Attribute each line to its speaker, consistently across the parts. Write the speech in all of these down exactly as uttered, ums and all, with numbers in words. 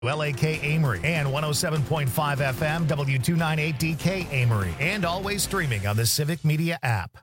Speaker 1: L A K Amory and one oh seven point five F M, W two ninety-eight D K Amory, and always streaming on the Civic Media app.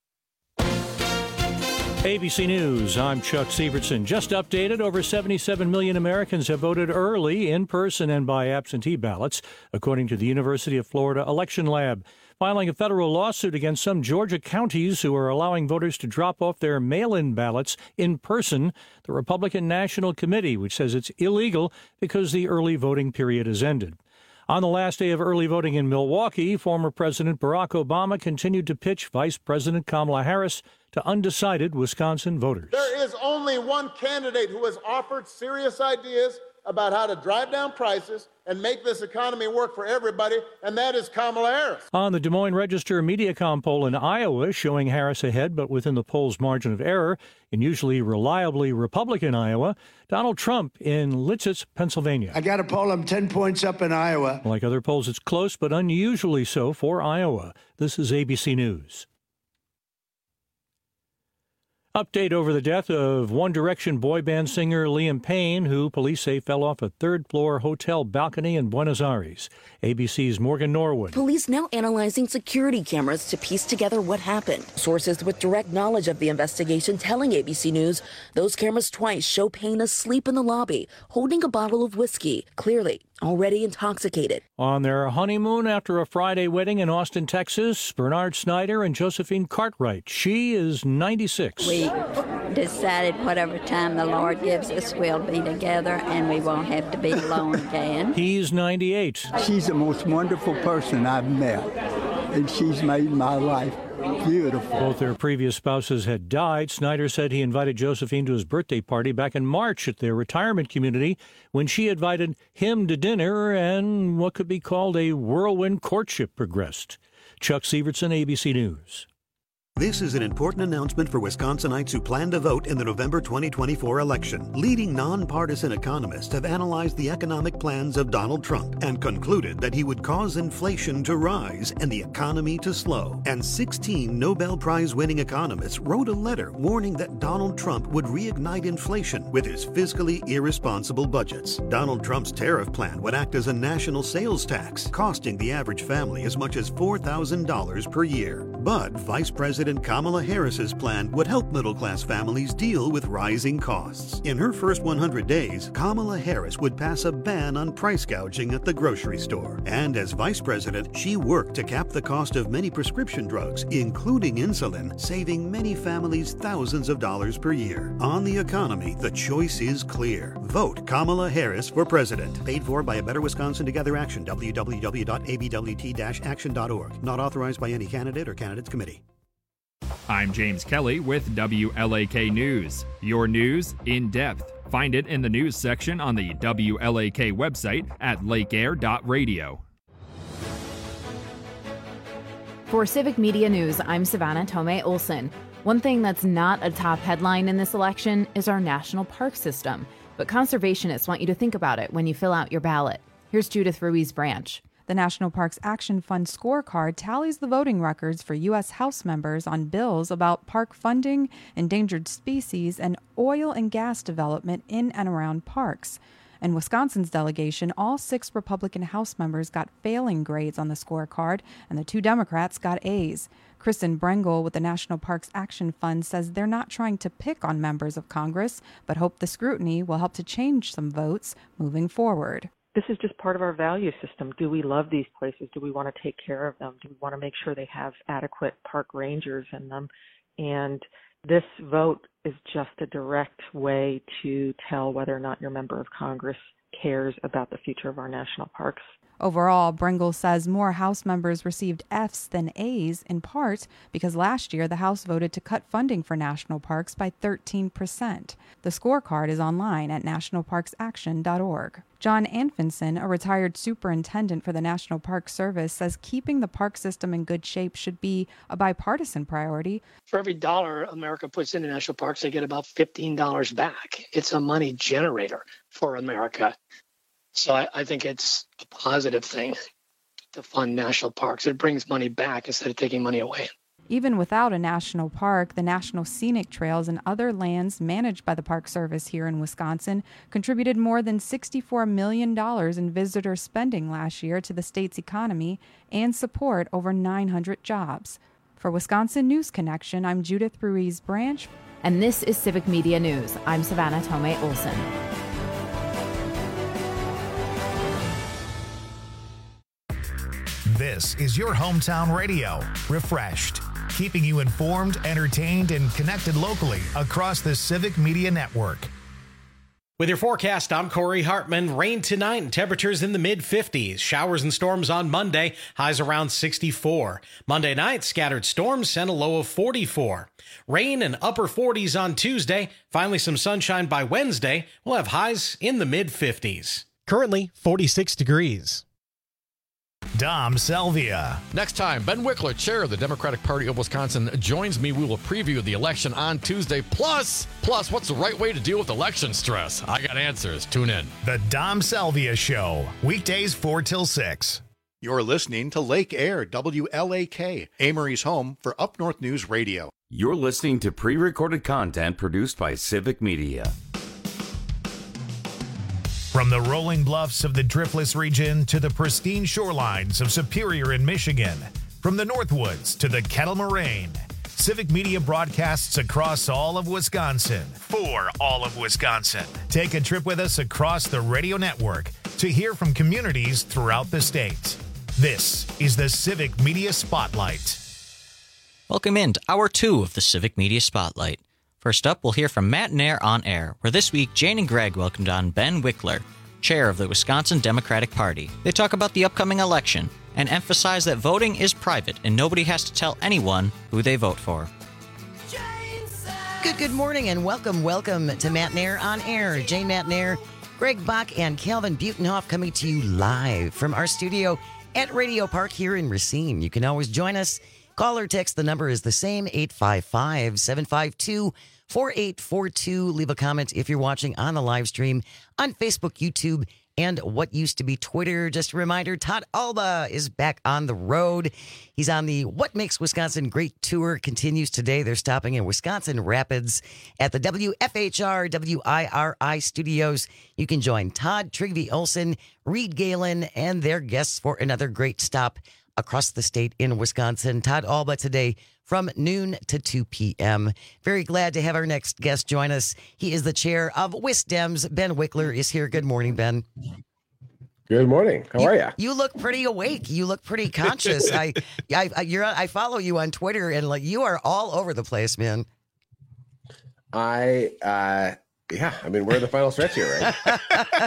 Speaker 2: A B C News, I'm Chuck Sievertson. Just updated, over seventy-seven million Americans have voted early, in person, and by absentee ballots, according to the University of Florida Election Lab. Filing a federal lawsuit against some Georgia counties who are allowing voters to drop off their mail-in ballots in person, the Republican National Committee, which says it's illegal because the early voting period has ended. On the last day of early voting in Milwaukee, former President Barack Obama continued to pitch Vice President Kamala Harris to undecided Wisconsin voters.
Speaker 3: There is only one candidate who has offered serious ideas about how to drive down prices and make this economy work for everybody, and that is Kamala Harris.
Speaker 2: On the Des Moines Register Mediacom poll in Iowa, showing Harris ahead but within the poll's margin of error, in usually reliably Republican Iowa, Donald Trump in Litzitz, Pennsylvania.
Speaker 4: I got a poll, I'm ten points up in Iowa.
Speaker 2: Like other polls, it's close but unusually so for Iowa. This is A B C News. Update over the death of One Direction boy band singer Liam Payne, who police say fell off a third-floor hotel balcony in Buenos Aires. A B C's Morgan Norwood.
Speaker 5: Police now analyzing security cameras to piece together what happened. Sources with direct knowledge of the investigation telling A B C News those cameras twice show Payne asleep in the lobby, holding a bottle of whiskey, clearly already intoxicated.
Speaker 2: On their honeymoon after a Friday wedding in Austin, Texas, Bernard Snyder and Josephine Cartwright. She is ninety-six.
Speaker 6: We decided whatever time the Lord gives us, we'll be together and we won't have to be alone again.
Speaker 2: He's ninety-eight.
Speaker 7: She's the most wonderful person I've met, and she's made my life beautiful.
Speaker 2: Both their previous spouses had died. Snyder said he invited Josephine to his birthday party back in March at their retirement community when she invited him to dinner and what could be called a whirlwind courtship progressed. Chuck Sievertson, A B C News.
Speaker 8: This is an important announcement for Wisconsinites who plan to vote in the November twenty twenty-four election. Leading nonpartisan economists have analyzed the economic plans of Donald Trump and concluded that he would cause inflation to rise and the economy to slow. And sixteen Nobel Prize-winning economists wrote a letter warning that Donald Trump would reignite inflation with his fiscally irresponsible budgets. Donald Trump's tariff plan would act as a national sales tax, costing the average family as much as four thousand dollars per year. But Vice President Kamala Harris's plan would help middle-class families deal with rising costs. In her first one hundred days, Kamala Harris would pass a ban on price gouging at the grocery store. And as vice president, she worked to cap the cost of many prescription drugs, including insulin, saving many families thousands of dollars per year. On the economy, the choice is clear. Vote Kamala Harris for president. Paid for by A Better Wisconsin Together Action, w w w dot a b w t dash action dot org. Not authorized by any candidate or candidates committee.
Speaker 9: I'm James Kelly with W L A K News. Your news in depth. Find it in the news section on the W L A K website at lake air dot radio.
Speaker 10: For Civic Media News, I'm Savannah Tomei Olson. One thing that's not a top headline in this election is our national park system, but conservationists want you to think about it when you fill out your ballot. Here's Judith Ruiz Branch.
Speaker 11: The National Parks Action Fund scorecard tallies the voting records for U S House members on bills about park funding, endangered species, and oil and gas development in and around parks. In Wisconsin's delegation, all six Republican House members got failing grades on the scorecard, and the two Democrats got A's. Kristen Brengel with the National Parks Action Fund says they're not trying to pick on members of Congress, but hope the scrutiny will help to change some votes moving forward.
Speaker 12: This is just part of our value system. Do we love these places? Do we want to take care of them? Do we want to make sure they have adequate park rangers in them? And this vote is just a direct way to tell whether or not your member of Congress cares about the future of our national parks.
Speaker 11: Overall, Brengel says more House members received F's than A's, in part because last year the House voted to cut funding for national parks by thirteen percent. The scorecard is online at national parks action dot org. John Anfinson, a retired superintendent for the National Park Service, says keeping the park system in good shape should be a bipartisan priority.
Speaker 13: For every dollar America puts into national parks, they get about fifteen dollars back. It's a money generator for America. So I, I think it's a positive thing to fund national parks. It brings money back instead of taking money away.
Speaker 11: Even without a national park, the National Scenic Trails and other lands managed by the Park Service here in Wisconsin contributed more than sixty-four million dollars in visitor spending last year to the state's economy and support over nine hundred jobs. For Wisconsin News Connection, I'm Judith Ruiz Branch.
Speaker 10: And this is Civic Media News. I'm Savannah Tomei Olson.
Speaker 1: This is your hometown radio, Refreshed, keeping you informed, entertained, and connected locally across the Civic Media Network.
Speaker 14: With your forecast, I'm Corey Hartman. Rain tonight and temperatures in the mid fifties. Showers and storms on Monday, highs around sixty-four. Monday night, scattered storms and a low of forty-four. Rain and upper forties on Tuesday. Finally, some sunshine by Wednesday. We'll have highs in the mid fifties.
Speaker 15: Currently, forty-six degrees.
Speaker 1: Dom Selvia.
Speaker 16: Next time, Ben Wickler, chair of the Democratic Party of Wisconsin, joins me. We will preview the election on Tuesday. Plus, plus, what's the right way to deal with election stress? I got answers. Tune in.
Speaker 1: The Dom Selvia Show, weekdays four till six.
Speaker 17: You're listening to Lake Air, W L A K, Amory's home for Up North News Radio.
Speaker 18: You're listening to pre-recorded content produced by Civic Media.
Speaker 1: From the rolling bluffs of the Driftless region to the pristine shorelines of Superior in Michigan, from the Northwoods to the Kettle Moraine, Civic Media broadcasts across all of Wisconsin for all of Wisconsin. Take a trip with us across the radio network to hear from communities throughout the state. This is the Civic Media Spotlight.
Speaker 19: Welcome in to Hour two of the Civic Media Spotlight. First up, we'll hear from Matt Nair on air, where this week Jane and Greg welcomed on Ben Wickler, chair of the Wisconsin Democratic Party. They talk about the upcoming election and emphasize that voting is private and nobody has to tell anyone who they vote for.
Speaker 20: Good, good morning and welcome, welcome to Matt Nair on air. Jane Matt Nair, Greg Bach, and Calvin Butenhoff coming to you live from our studio at Radio Park here in Racine. You can always join us. Call or text. The number is the same, eight five five, seven five two, four eight four two. Leave a comment if you're watching on the live stream on Facebook, YouTube, and what used to be Twitter. Just a reminder, Todd Alba is back on the road. He's on the What Makes Wisconsin Great tour. Continues today. They're stopping in Wisconsin Rapids at the W F H R W I R I studios. You can join Todd, Trygve Olsen, Reed Galen, and their guests for another great stop across the state in Wisconsin. Todd Alba today from noon to two p.m. Very glad to have our next guest join us. He is the chair of WisDems. Ben Wickler is here. Good morning, Ben.
Speaker 21: Good morning. How
Speaker 20: you,
Speaker 21: are you?
Speaker 20: You look pretty awake. You look pretty conscious. I, I, I, you're, I follow you on Twitter, and like you are all over the place, man.
Speaker 21: I, uh, yeah. I mean, we're in the final stretch here, right?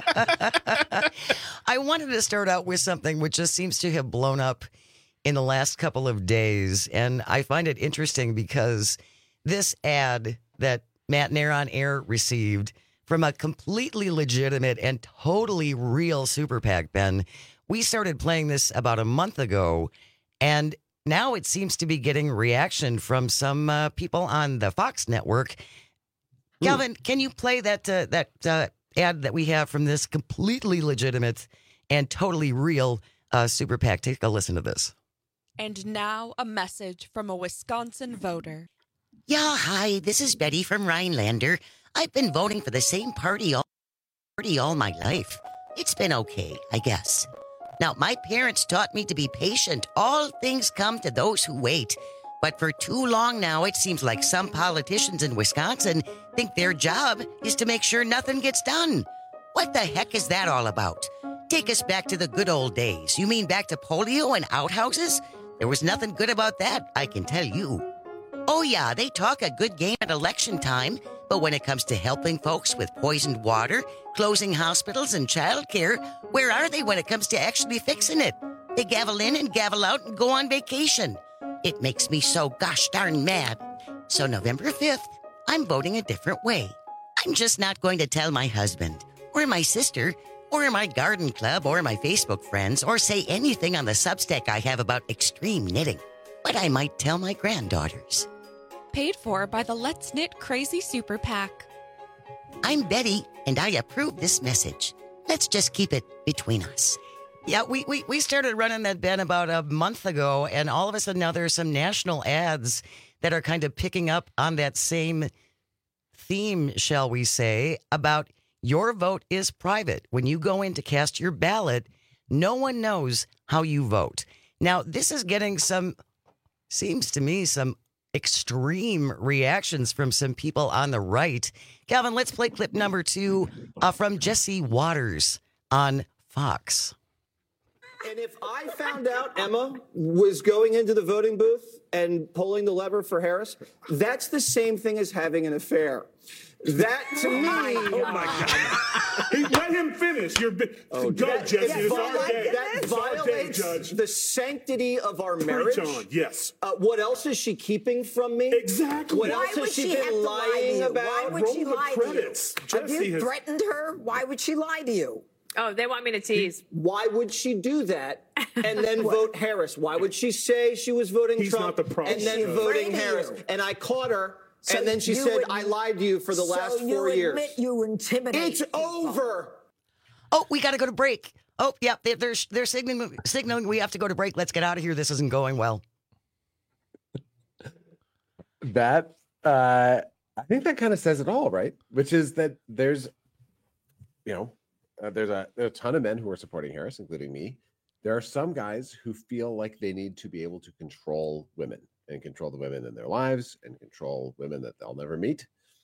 Speaker 20: I wanted to start out with something which just seems to have blown up in the last couple of days. And I find it interesting because this ad that Matt Nair on Air received from a completely legitimate and totally real super PAC, Ben, we started playing this about a month ago, and now it seems to be getting reaction from some uh, people on the Fox network. Ooh. Calvin, can you play that uh, that uh, ad that we have from this completely legitimate and totally real uh, super PAC? Take a listen to this.
Speaker 22: And now a message from a Wisconsin voter.
Speaker 23: Yeah, hi, this is Betty from Rhinelander. I've been voting for the same party all, party all my life. It's been okay, I guess. Now, my parents taught me to be patient. All things come to those who wait. But for too long now, it seems like some politicians in Wisconsin think their job is to make sure nothing gets done. What the heck is that all about? Take us back to the good old days. You mean back to polio and outhouses? There was nothing good about that, I can tell you. Oh yeah, they talk a good game at election time, but when it comes to helping folks with poisoned water, closing hospitals and childcare, where are they when it comes to actually fixing it? They gavel in and gavel out and go on vacation. It makes me so gosh darn mad. So November fifth, I'm voting a different way. I'm just not going to tell my husband, or my sister, or my garden club, or my Facebook friends, or say anything on the Substack I have about extreme knitting. But I might tell my granddaughters.
Speaker 22: Paid for by the Let's Knit Crazy Super PAC.
Speaker 23: I'm Betty, and I approve this message. Let's just keep it between us.
Speaker 20: Yeah, we, we, we started running that, Ben, about a month ago, and all of a sudden now there are some national ads that are kind of picking up on that same theme, shall we say, about your vote is private. When you go in to cast your ballot, no one knows how you vote. Now, this is getting some, seems to me, some extreme reactions from some people on the right. Calvin, let's play clip number two uh, from Jesse Waters on Fox.
Speaker 3: And if I found out Emma was going into the voting booth and pulling the lever for Harris, that's the same thing as having an affair. That to me,
Speaker 4: oh my God! He, let him finish. You're oh, go, that, Jesse. It's our day.
Speaker 3: That violates
Speaker 4: day, Judge.
Speaker 3: the sanctity of our marriage.
Speaker 4: Preach on. Yes.
Speaker 3: Uh, what else is she keeping from me?
Speaker 4: Exactly.
Speaker 3: What
Speaker 5: Why
Speaker 3: else
Speaker 5: would
Speaker 3: has she,
Speaker 5: she
Speaker 3: been lying
Speaker 5: lie
Speaker 3: about?
Speaker 5: Why would
Speaker 4: Roll
Speaker 5: she
Speaker 4: the
Speaker 5: lie
Speaker 4: credits.
Speaker 5: to you? Have
Speaker 4: Jesse
Speaker 5: you
Speaker 4: has...
Speaker 5: threatened her? Why would she lie to you?
Speaker 24: Oh, they want me to tease.
Speaker 3: Why would she do that and then vote Harris? Why would she say she was voting
Speaker 4: He's
Speaker 3: Trump
Speaker 4: not the problem.
Speaker 3: and then voting Harris? And I caught her.
Speaker 5: So
Speaker 3: and then she said, I lied to you for the
Speaker 5: so
Speaker 3: last
Speaker 5: you
Speaker 3: four years.
Speaker 5: Admit you intimidate
Speaker 3: It's
Speaker 5: people.
Speaker 3: over.
Speaker 20: Oh, we got to go to break. Oh, yeah, they, they're, they're signaling, signaling we have to go to break. Let's get out of here. This isn't going well.
Speaker 21: That, uh, I think that kind of says it all, right? Which is that there's, you know, uh, there's, a, there's a ton of men who are supporting Harris, including me. There are some guys who feel like they need to be able to control women and control the women in their lives and control women that they'll never meet.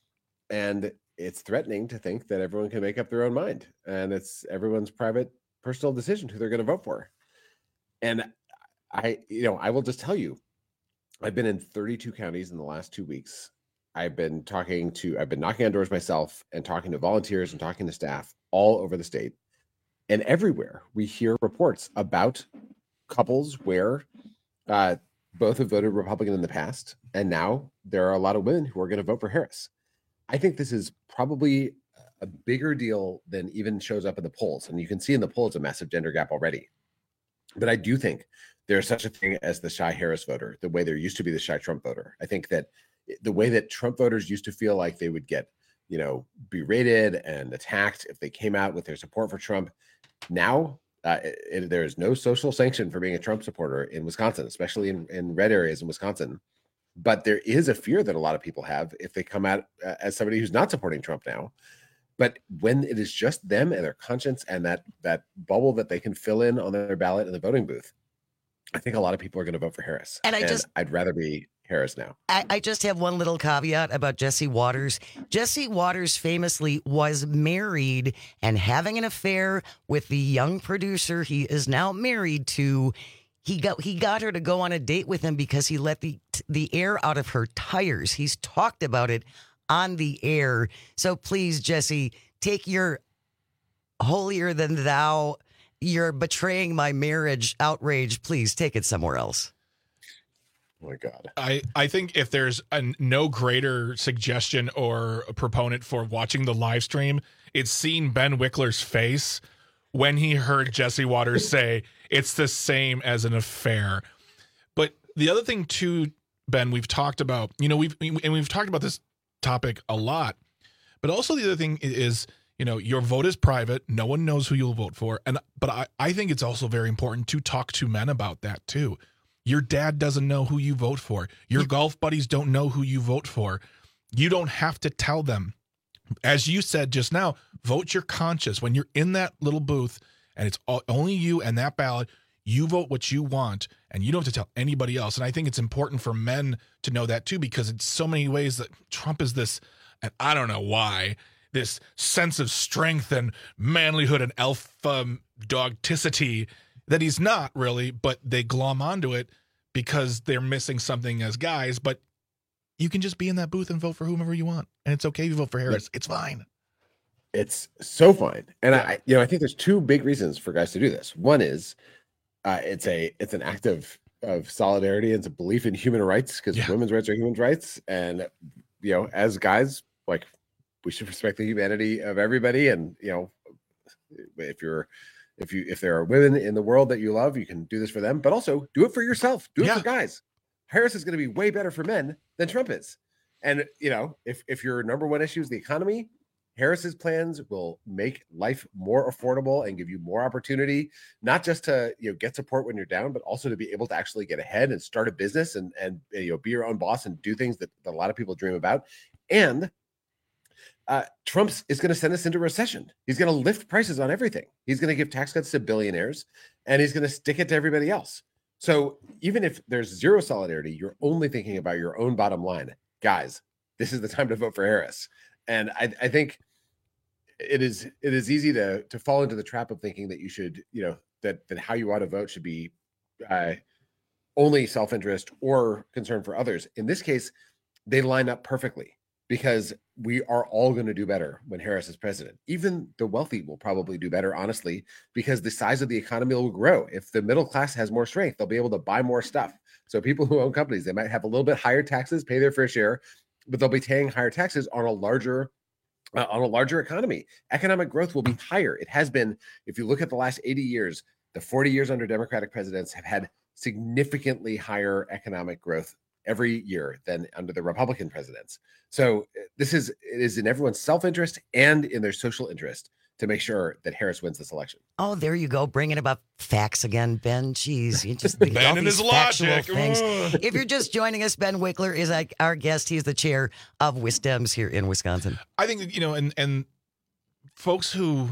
Speaker 21: And it's threatening to think that everyone can make up their own mind. And it's everyone's private, personal decision who they're going to vote for. And I, you know, I will just tell you, I've been in thirty-two counties in the last two weeks. I've been talking to, I've been knocking on doors myself and talking to volunteers and talking to staff all over the state. And everywhere we hear reports about couples where, uh, both have voted Republican in the past, and now there are a lot of women who are going to vote for Harris. I think this is probably a bigger deal than even shows up in the polls. And you can see in the polls a massive gender gap already. But I do think there's such a thing as the shy Harris voter, the way there used to be the shy Trump voter. I think that the way that Trump voters used to feel like they would get, you know, berated and attacked if they came out with their support for Trump, now Uh, it, it, there is no social sanction for being a Trump supporter in Wisconsin, especially in, in red areas in Wisconsin. But there is a fear that a lot of people have if they come out uh, as somebody who's not supporting Trump now. But when it is just them and their conscience and that that bubble that they can fill in on their ballot in the voting booth, I think a lot of people are going to vote for Harris.
Speaker 20: And I and just,
Speaker 21: I'd rather be Harris now.
Speaker 20: I, I just have one little caveat about Jesse Waters. Jesse Waters famously was married and having an affair with the young producer he is now married to. He got he got her to go on a date with him because he let the the air out of her tires. He's talked about it on the air. So please, Jesse, take your holier than thou, you're betraying my marriage outrage. Please take it somewhere else.
Speaker 21: Oh my God.
Speaker 25: I, I think if there's a no greater suggestion or a proponent for watching the live stream, it's seeing Ben Wickler's face when he heard Jesse Waters say it's the same as an affair. But the other thing too, Ben, we've talked about, you know, we've, and we've talked about this topic a lot, but also the other thing is, you know, your vote is private. No one knows who you'll vote for. And, but I, I think it's also very important to talk to men about that too. Your dad doesn't know who you vote for. Your golf buddies don't know who you vote for. You don't have to tell them. As you said just now, vote your conscience. When you're in that little booth and it's all, only you and that ballot, you vote what you want and you don't have to tell anybody else. And I think it's important for men to know that too, because it's so many ways that Trump is this, and I don't know why, this sense of strength and manlyhood and alpha dogticity that he's not really, but they glom onto it because they're missing something as guys. But you can just be in that booth and vote for whomever you want. And it's okay if you vote for Harris. It's fine.
Speaker 21: It's so fine. And I, you know, I think there's two big reasons for guys to do this. One is uh, it's a, it's an act of, of solidarity. It's a belief in human rights because yeah. women's rights are human rights. And, you know, as guys, like, we should respect the humanity of everybody. And, you know, if you're, If you if there are women in the world that you love, you can do this for them, but also do it for yourself. Do it yeah. for guys. Harris is going to be way better for men than Trump is. And, you know, if, if your number one issue is the economy, Harris's plans will make life more affordable and give you more opportunity, not just to, you know, get support when you're down, but also to be able to actually get ahead and start a business and, and you know, be your own boss and do things that, that a lot of people dream about. And uh, Trump is going to send us into recession. He's going to lift prices on everything. He's going to give tax cuts to billionaires, and he's going to stick it to everybody else. So even if there's zero solidarity, you're only thinking about your own bottom line. Guys, this is the time to vote for Harris. And I, I think it is it is easy to to fall into the trap of thinking that you should, you know, that that how you ought to vote should be uh, only self-interest or concern for others. In this case, they line up perfectly because we are all going to do better when Harris is president. Even the wealthy will probably do better, honestly, because the size of the economy will grow. If the middle class has more strength, they'll be able to buy more stuff. So people who own companies, they might have a little bit higher taxes, pay their fair share, but they'll be paying higher taxes on a larger uh, on a larger economy. Economic growth will be higher. It has been, if you look at the last eighty years, the forty years under Democratic presidents have had significantly higher economic growth every year than under the Republican presidents. So this is, it is in everyone's self-interest and in their social interest to make sure that Harris wins this election.
Speaker 20: Oh, there you go, bringing about facts again, Ben. Jeez, you just think
Speaker 25: Ben
Speaker 20: all
Speaker 25: and
Speaker 20: these
Speaker 25: his
Speaker 20: factual
Speaker 25: logic.
Speaker 20: things. If you're just joining us, Ben Wickler is like our guest. He's the chair of WisDems here in Wisconsin.
Speaker 25: I think, you know, and and folks who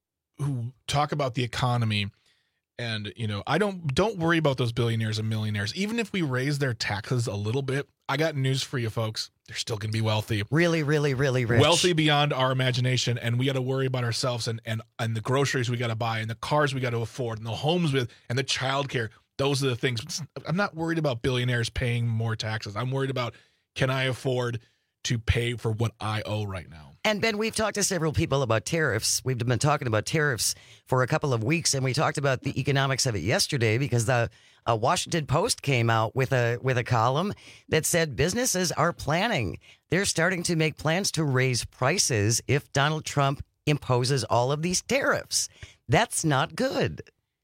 Speaker 25: who talk about the economy, and you know, I don't don't worry about those billionaires and millionaires. Even if we raise their taxes a little bit, I got news for you folks. They're still going to be wealthy.
Speaker 20: Really, really, really rich.
Speaker 25: Wealthy beyond our imagination, and we got to worry about ourselves and and and the groceries we got to buy and the cars we got to afford and the homes with and the childcare. Those are the things. I'm not worried about billionaires paying more taxes. I'm worried about, can I afford to pay for what I owe right now?
Speaker 20: And Ben, we've talked to several people about tariffs. We've been talking about tariffs for a couple of weeks, and we talked about the economics of it yesterday because the uh, Washington Post came out with a with a column that said businesses are planning. They're starting to make plans to raise prices if Donald Trump imposes all of these tariffs. That's not good.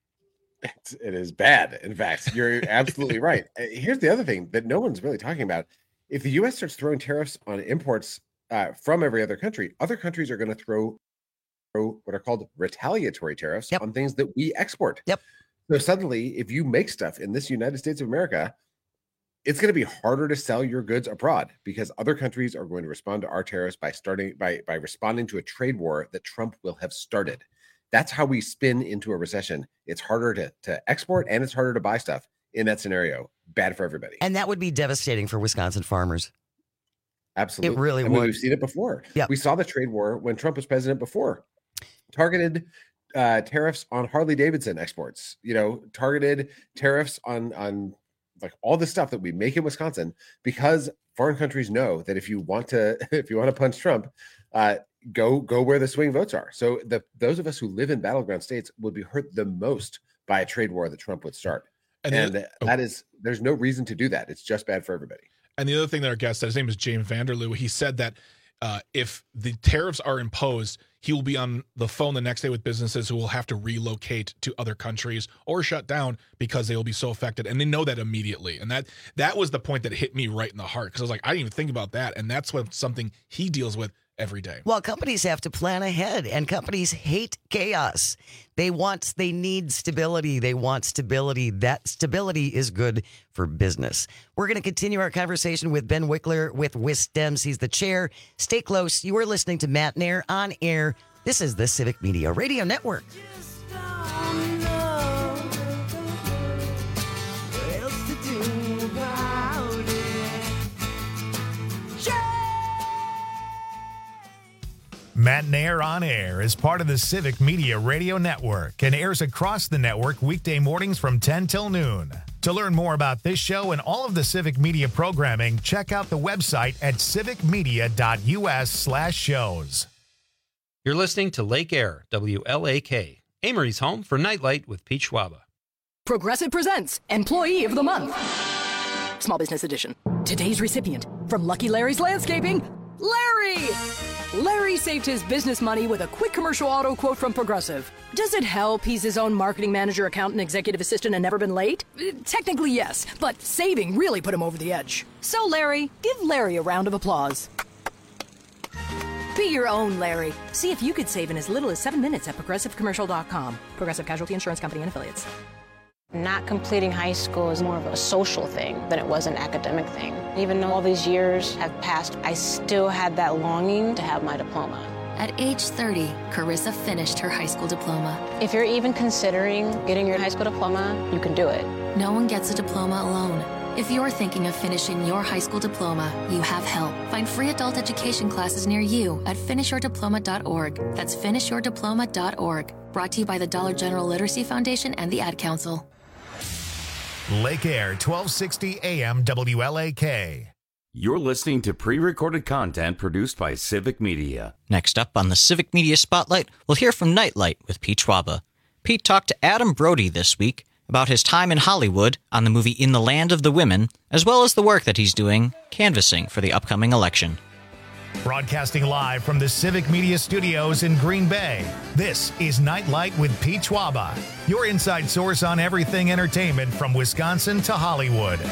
Speaker 21: It's, it is bad. In fact, you're absolutely right. Here's the other thing that no one's really talking about. If the U S starts throwing tariffs on imports uh, from every other country, other countries are going to throw, throw what are called retaliatory tariffs yep. on things that we export.
Speaker 20: Yep.
Speaker 21: So suddenly, if you make stuff in this United States of America, it's going to be harder to sell your goods abroad because other countries are going to respond to our tariffs by starting by by responding to a trade war that Trump will have started. That's how we spin into a recession. It's harder to to export and it's harder to buy stuff in that scenario. Bad for everybody.
Speaker 20: And that would be devastating for Wisconsin farmers.
Speaker 21: Absolutely.
Speaker 20: It really
Speaker 21: I mean,
Speaker 20: would.
Speaker 21: We've seen it before.
Speaker 20: Yeah.
Speaker 21: We saw the trade war when Trump was president before. Targeted uh, tariffs on Harley Davidson exports, you know, targeted tariffs on, on like all the stuff that we make in Wisconsin, because foreign countries know that if you want to, if you want to punch Trump, uh, go, go where the swing votes are. So the, those of us who live in battleground states would be hurt the most by a trade war that Trump would start. And, and the, oh. that is, there's no reason to do that. It's just bad for everybody.
Speaker 25: And the other thing that our guest said, his name is James Vanderloo. He said that uh, if the tariffs are imposed, he will be on the phone the next day with businesses who will have to relocate to other countries or shut down because they will be so affected. And they know that immediately. And that that was the point that hit me right in the heart, because I was like, I didn't even think about that. And that's what something he deals with every day.
Speaker 20: Well, companies have to plan ahead, and companies hate chaos. They want, they need stability. They want stability. That stability is good for business. We're going to continue our conversation with Ben Wickler with WisDems. He's the chair. Stay close. You are listening to Matt Nair on air. This is the Civic Media Radio Network.
Speaker 1: Matt Nair on Air is part of the Civic Media Radio Network and airs across the network weekday mornings from ten till noon. To learn more about this show and all of the Civic Media programming, check out the website at civicmedia.us slash shows.
Speaker 2: You're listening to Lake Air, W L A K, Amory's home for Nightlight with Pete Schwaba.
Speaker 6: Progressive presents Employee of the Month. Small Business Edition. Today's recipient from Lucky Larry's Landscaping, Larry! Larry saved his business money with a quick commercial auto quote from Progressive. Does it help he's his own marketing manager, accountant, executive assistant, and never been late? Technically, yes, but saving really put him over the edge. So, Larry, give Larry a round of applause. Be your own Larry. See if you could save in as little as seven minutes at progressive commercial dot com. Progressive Casualty Insurance Company and Affiliates.
Speaker 7: Not completing high school is more of a social thing than it was an academic thing. Even though all these years have passed, I still had that longing to have my diploma.
Speaker 8: At age thirty, Carissa finished her high school diploma.
Speaker 7: If you're even considering getting your high school diploma, you can do it.
Speaker 8: No one gets a diploma alone. If you're thinking of finishing your high school diploma, you have help. Find free adult education classes near you at finish your diploma dot org. That's finish your diploma dot org. Brought to you by the Dollar General Literacy Foundation and the Ad Council.
Speaker 1: Lake Air, twelve sixty A M W L A K.
Speaker 18: You're listening to pre-recorded content produced by Civic Media.
Speaker 19: Next up on the Civic Media Spotlight, we'll hear from Nightlight with Pete Schwaba. Pete talked to Adam Brody this week about his time in Hollywood on the movie In the Land of the Women, as well as the work that he's doing canvassing for the upcoming election.
Speaker 1: Broadcasting live from the Civic Media Studios in Green Bay, this is Nightlight with Pete Schwaba, your inside source on everything entertainment from Wisconsin to Hollywood.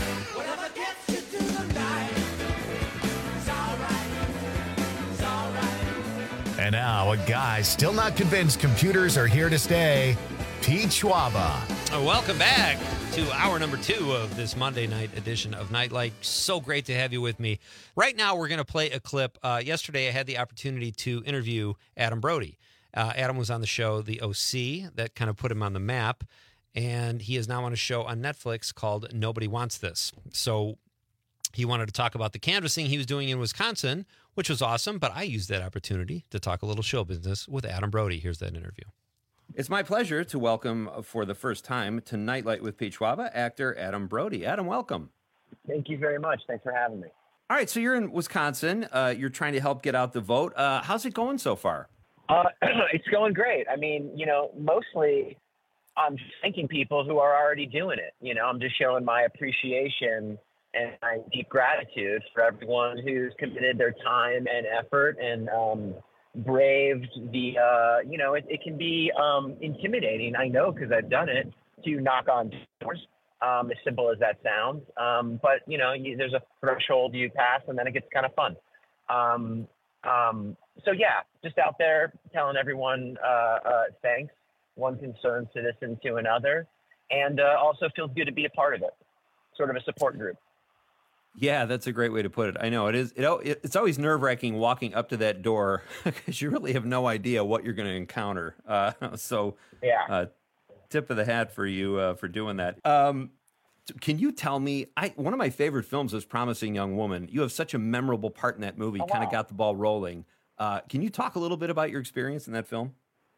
Speaker 1: And now, a guy still not convinced computers are here to stay, Pete Schwaba.
Speaker 2: Welcome back to hour number two of this Monday night edition of Nightlight. So great to have you with me. Right now, we're going to play a clip. Uh, yesterday, I had the opportunity to interview Adam Brody. Uh, Adam was on the show The O C. That kind of put him on the map. And he is now on a show on Netflix called Nobody Wants This. So he wanted to talk about the canvassing he was doing in Wisconsin, which was awesome. But I used that opportunity to talk a little show business with Adam Brody. Here's that interview. It's my pleasure to welcome for the first time to Nightlight with Pete Schwaba, actor Adam Brody. Adam, welcome.
Speaker 9: Thank you very much. Thanks for having me.
Speaker 2: All right, so you're in Wisconsin. Uh, you're trying to help get out the vote. Uh, how's it going so far?
Speaker 9: Uh, it's going great. I mean, you know, mostly I'm just thanking people who are already doing it. You know, I'm just showing my appreciation and my deep gratitude for everyone who's committed their time and effort and um, braved the, uh, you know, it, it can be um, intimidating, I know, because I've done it, to knock on doors, um, as simple as that sounds. Um, but, you know, you, there's a threshold you pass, and then it gets kind of fun. Um, um, so, yeah, just out there telling everyone uh, uh, thanks, one concerned citizen to another, and uh, also feels good to be a part of it, sort of a support group.
Speaker 2: Yeah, that's a great way to put it. I know it is. It, it's always nerve-wracking walking up to that door because you really have no idea what you're going to encounter. Uh, so,
Speaker 9: yeah,
Speaker 2: uh, tip of the hat for you uh, for doing that. Um, can you tell me? I one of my favorite films is Promising Young Woman. You have such a memorable part in that movie.
Speaker 9: Oh,
Speaker 2: kind of
Speaker 9: wow.
Speaker 2: got the ball rolling. Uh, can you talk a little bit about your experience in that film?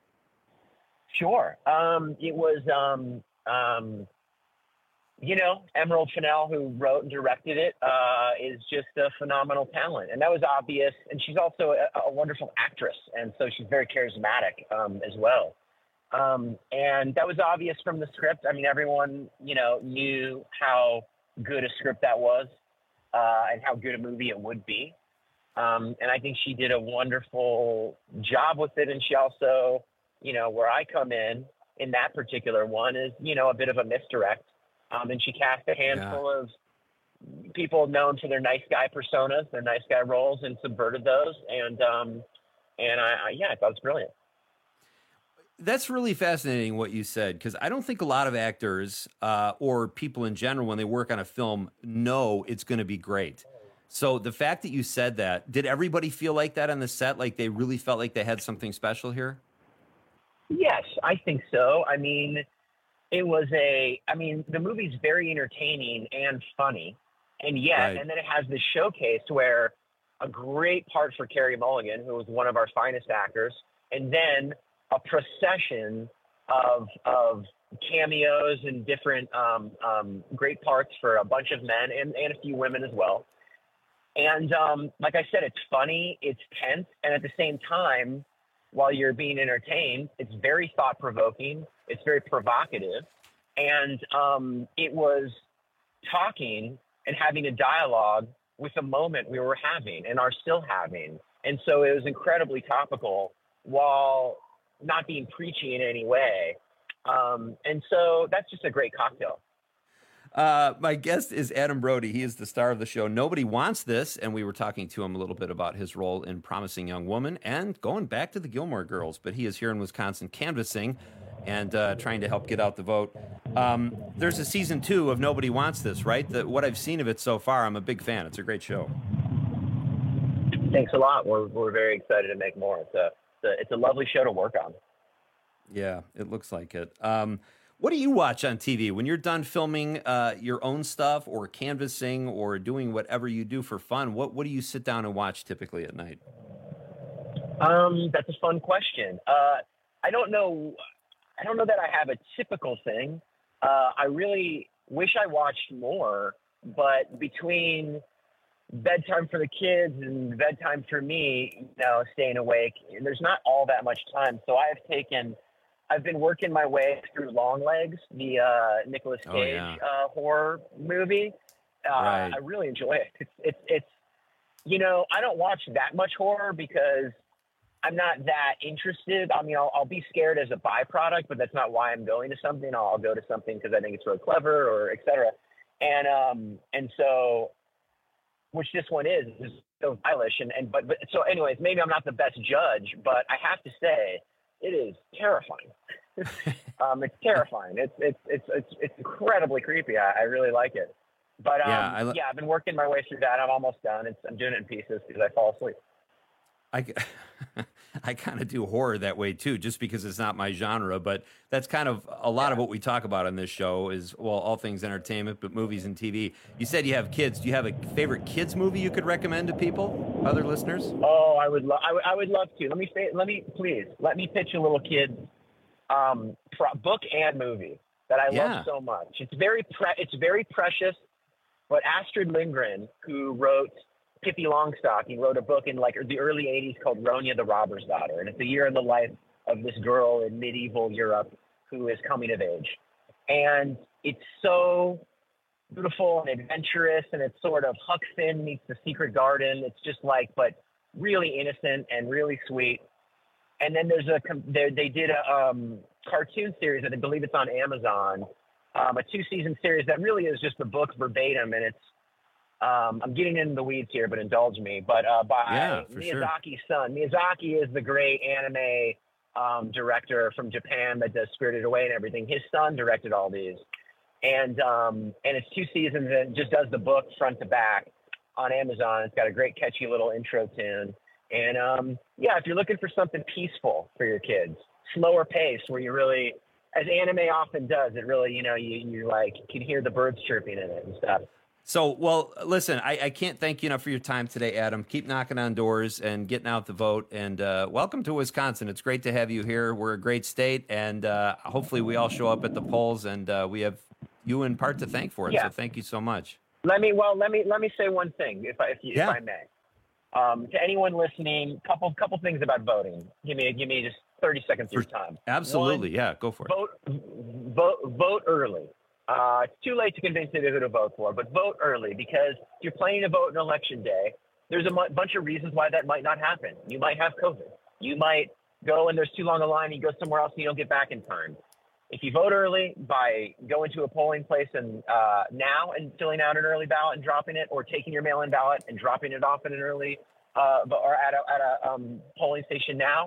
Speaker 9: Sure. Um, it was. Um, um, You know, Emerald Fennell, who wrote and directed it, uh, is just a phenomenal talent. And that was obvious. And she's also a, a wonderful actress. And so she's very charismatic um, as well. Um, and that was obvious from the script. I mean, everyone, you know, knew how good a script that was uh, and how good a movie it would be. Um, and I think she did a wonderful job with it. And she also, you know, where I come in, in that particular one is, you know, a bit of a misdirect. Um, and she cast a handful yeah. of people known for their nice guy personas, their nice guy roles, and subverted those. And um, and I, I yeah, I thought it was brilliant.
Speaker 2: That's really fascinating what you said, because I don't think a lot of actors uh, or people in general, when they work on a film, know it's going to be great. So the fact that you said that, did everybody feel like that on the set? Like they really felt like they had something special here?
Speaker 9: Yes, I think so. I mean, it was a, I mean, the movie's very entertaining and funny. And yet, right. and then it has this showcase where a great part for Carey Mulligan, who was one of our finest actors, and then a procession of of cameos and different um, um, great parts for a bunch of men and, and a few women as well. And um, like I said, it's funny, it's tense, and at the same time, while you're being entertained, it's very thought-provoking, it's very provocative, and um, it was talking and having a dialogue with the moment we were having and are still having. And so it was incredibly topical while not being preachy in any way. Um, and so that's just a great cocktail.
Speaker 10: Uh, my guest is Adam Brody. He is the star of the show Nobody Wants This, and we were talking to him a little bit about his role in Promising Young Woman and going back to the Gilmore Girls. But he is here in Wisconsin canvassing and uh, trying to help get out the vote. Um, there's a season two of Nobody Wants This, right? The, what I've seen of it so far, I'm a big fan. It's a great show.
Speaker 9: Thanks a lot. We're we're very excited to make more. It's a it's a, it's a lovely show to work on.
Speaker 10: Yeah, it looks like it. Um, what do you watch on T V when you're done filming uh, your own stuff or canvassing or doing whatever you do for fun? What what do you sit down and watch typically at night?
Speaker 9: Um, that's a fun question. Uh, I don't know. I don't know that I have a typical thing. Uh, I really wish I watched more, but between bedtime for the kids and bedtime for me, you know, staying awake, there's not all that much time. So I have taken. I've been working my way through Longlegs, the uh, Nicolas Cage
Speaker 10: Oh, yeah.
Speaker 9: uh, horror movie. Uh,
Speaker 10: Right.
Speaker 9: I really enjoy it. It's, it's, it's, you know, I don't watch that much horror because I'm not that interested. I mean, I'll, I'll be scared as a byproduct, but that's not why I'm going to something. I'll, I'll go to something because I think it's really clever or et cetera. And, um, and so, which this one is, is so stylish. And, and, but, but, so anyways, maybe I'm not the best judge, but I have to say, it is terrifying. um, it's terrifying. It's, it's, it's, it's, it's incredibly creepy. I, I really like it. But um,
Speaker 10: Yeah,
Speaker 9: yeah,
Speaker 10: I li-
Speaker 9: I've been working my way through that. I'm almost done. It's, I'm doing it in pieces because I fall asleep.
Speaker 10: I, I kind of do horror that way too, just because it's not my genre. But that's kind of a lot of what we talk about on this show is, well, all things entertainment, but movies and T V. You said you have kids. Do you have a favorite kids movie you could recommend to people, other listeners?
Speaker 9: Oh, I would, lo- I would, I would love to. Let me say, let me please let me pitch a little kid um, pro- book and movie that I
Speaker 10: Yeah.
Speaker 9: love so much. It's very, pre- it's very precious. But Astrid Lindgren, who wrote Pippi Longstocking, he wrote a book in like the early eighties called Ronya the Robber's Daughter, and it's a year in the life of this girl in medieval Europe who is coming of age, and it's so beautiful and adventurous, and it's sort of Huck Finn meets The Secret Garden. It's just like, but really innocent and really sweet. And then there's a there, they did a um, cartoon series, and I believe it's on Amazon, um, a two-season series that really is just the book verbatim, and it's um, I'm getting into the weeds here, but indulge me. But uh, by
Speaker 10: Yeah, for sure.
Speaker 9: Miyazaki's son. Miyazaki is the great anime um, director from Japan that does Spirited Away and everything. His son directed all these, and um, and it's two seasons and just does the book front to back on Amazon. It's got a great catchy little intro tune. And um, yeah, if you're looking for something peaceful for your kids, slower pace where you really, as anime often does, it really, you know, you, you like can hear the birds chirping in it and stuff.
Speaker 10: So, well, listen, I, I can't thank you enough for your time today, Adam. Keep knocking on doors and getting out the vote. And uh, welcome to Wisconsin. It's great to have you here. We're a great state, and uh, hopefully we all show up at the polls, and uh, we have you in part to thank for it.
Speaker 9: Yeah.
Speaker 10: So thank you so much.
Speaker 9: Let me, well, let me, let me say one thing, if I, if, you,
Speaker 10: Yeah.
Speaker 9: if I may. Um, to anyone listening, couple, couple things about voting. Give me, give me just thirty seconds of your time.
Speaker 10: Absolutely,
Speaker 9: One,
Speaker 10: yeah, go for it.
Speaker 9: Vote, vote, vote early. Uh, it's too late to convince you who to vote for, but vote early because if you're planning to vote on election day, there's a mu- bunch of reasons why that might not happen. You might have COVID. You might go and there's too long a line and you go somewhere else and you don't get back in time. If you vote early by going to a polling place and uh, now and filling out an early ballot and dropping it, or taking your mail-in ballot and dropping it off at an early uh, or at a, at a um, polling station now,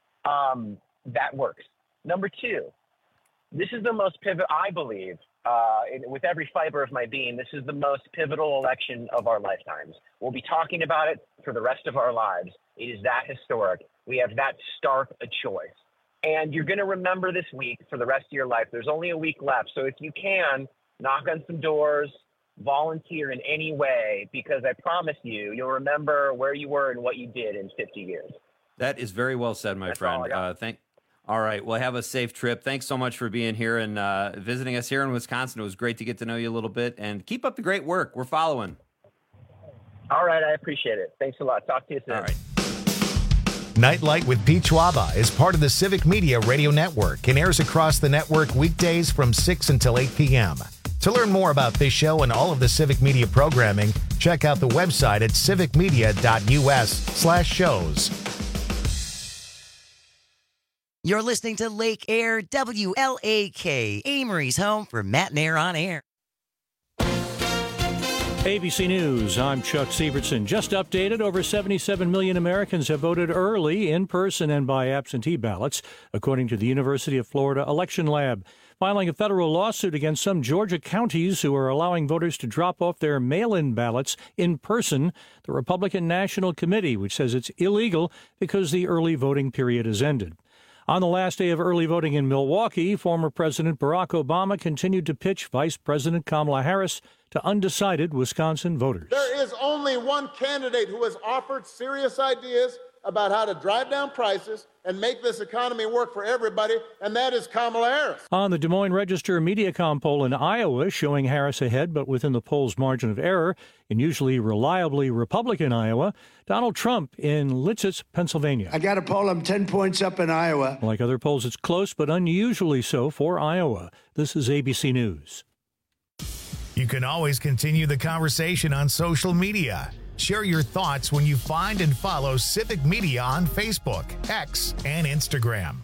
Speaker 9: um, that works. Number two, this is the most pivot, I believe, uh, in, with every fiber of my being, this is the most pivotal election of our lifetimes. We'll be talking about it for the rest of our lives. It is that historic. We have that stark a choice. And you're going to remember this week for the rest of your life. There's only a week left. So if you can, knock on some doors, volunteer in any way, because I promise you, you'll remember where you were and what you did in fifty years.
Speaker 10: That is very well said, my
Speaker 9: That's all I
Speaker 10: friend.
Speaker 9: got.
Speaker 10: Uh, thank. All right. Well, have a safe trip. Thanks so much for being here and uh, visiting us here in Wisconsin. It was great to get to know you a little bit, and keep up the great work. We're following.
Speaker 9: All right. I appreciate it. Thanks a lot. Talk to you soon.
Speaker 10: All right.
Speaker 1: Nightlight with Pete Schwaba is part of the Civic Media Radio Network and airs across the network weekdays from six until eight p.m. To learn more about this show and all of the Civic Media programming, check out the website at civicmedia.us slash shows.
Speaker 20: You're listening to Lake Air W L A K, Amory's home for Matt and Air on Air.
Speaker 11: A B C News, I'm Chuck Sievertson. Just updated, over seventy-seven million Americans have voted early, in person, and by absentee ballots, according to the University of Florida Election Lab. Filing a federal lawsuit against some Georgia counties who are allowing voters to drop off their mail-in ballots in person, the Republican National Committee, which says it's illegal because the early voting period has ended. On the last day of early voting in Milwaukee, former President Barack Obama continued to pitch Vice President Kamala Harris to undecided Wisconsin voters.
Speaker 12: There is only one candidate who has offered serious ideas about how to drive down prices and make this economy work for everybody, and that is Kamala Harris.
Speaker 11: On the Des Moines Register Mediacom poll in Iowa, showing Harris ahead but within the poll's margin of error, in usually reliably Republican Iowa, Donald Trump in Litzitz, Pennsylvania.
Speaker 13: I got a poll, I'm ten points up in Iowa.
Speaker 11: Like other polls, it's close, but unusually so for Iowa. This is A B C News.
Speaker 1: You can always continue the conversation on social media. Share your thoughts when you find and follow Civic Media on Facebook, X, and Instagram.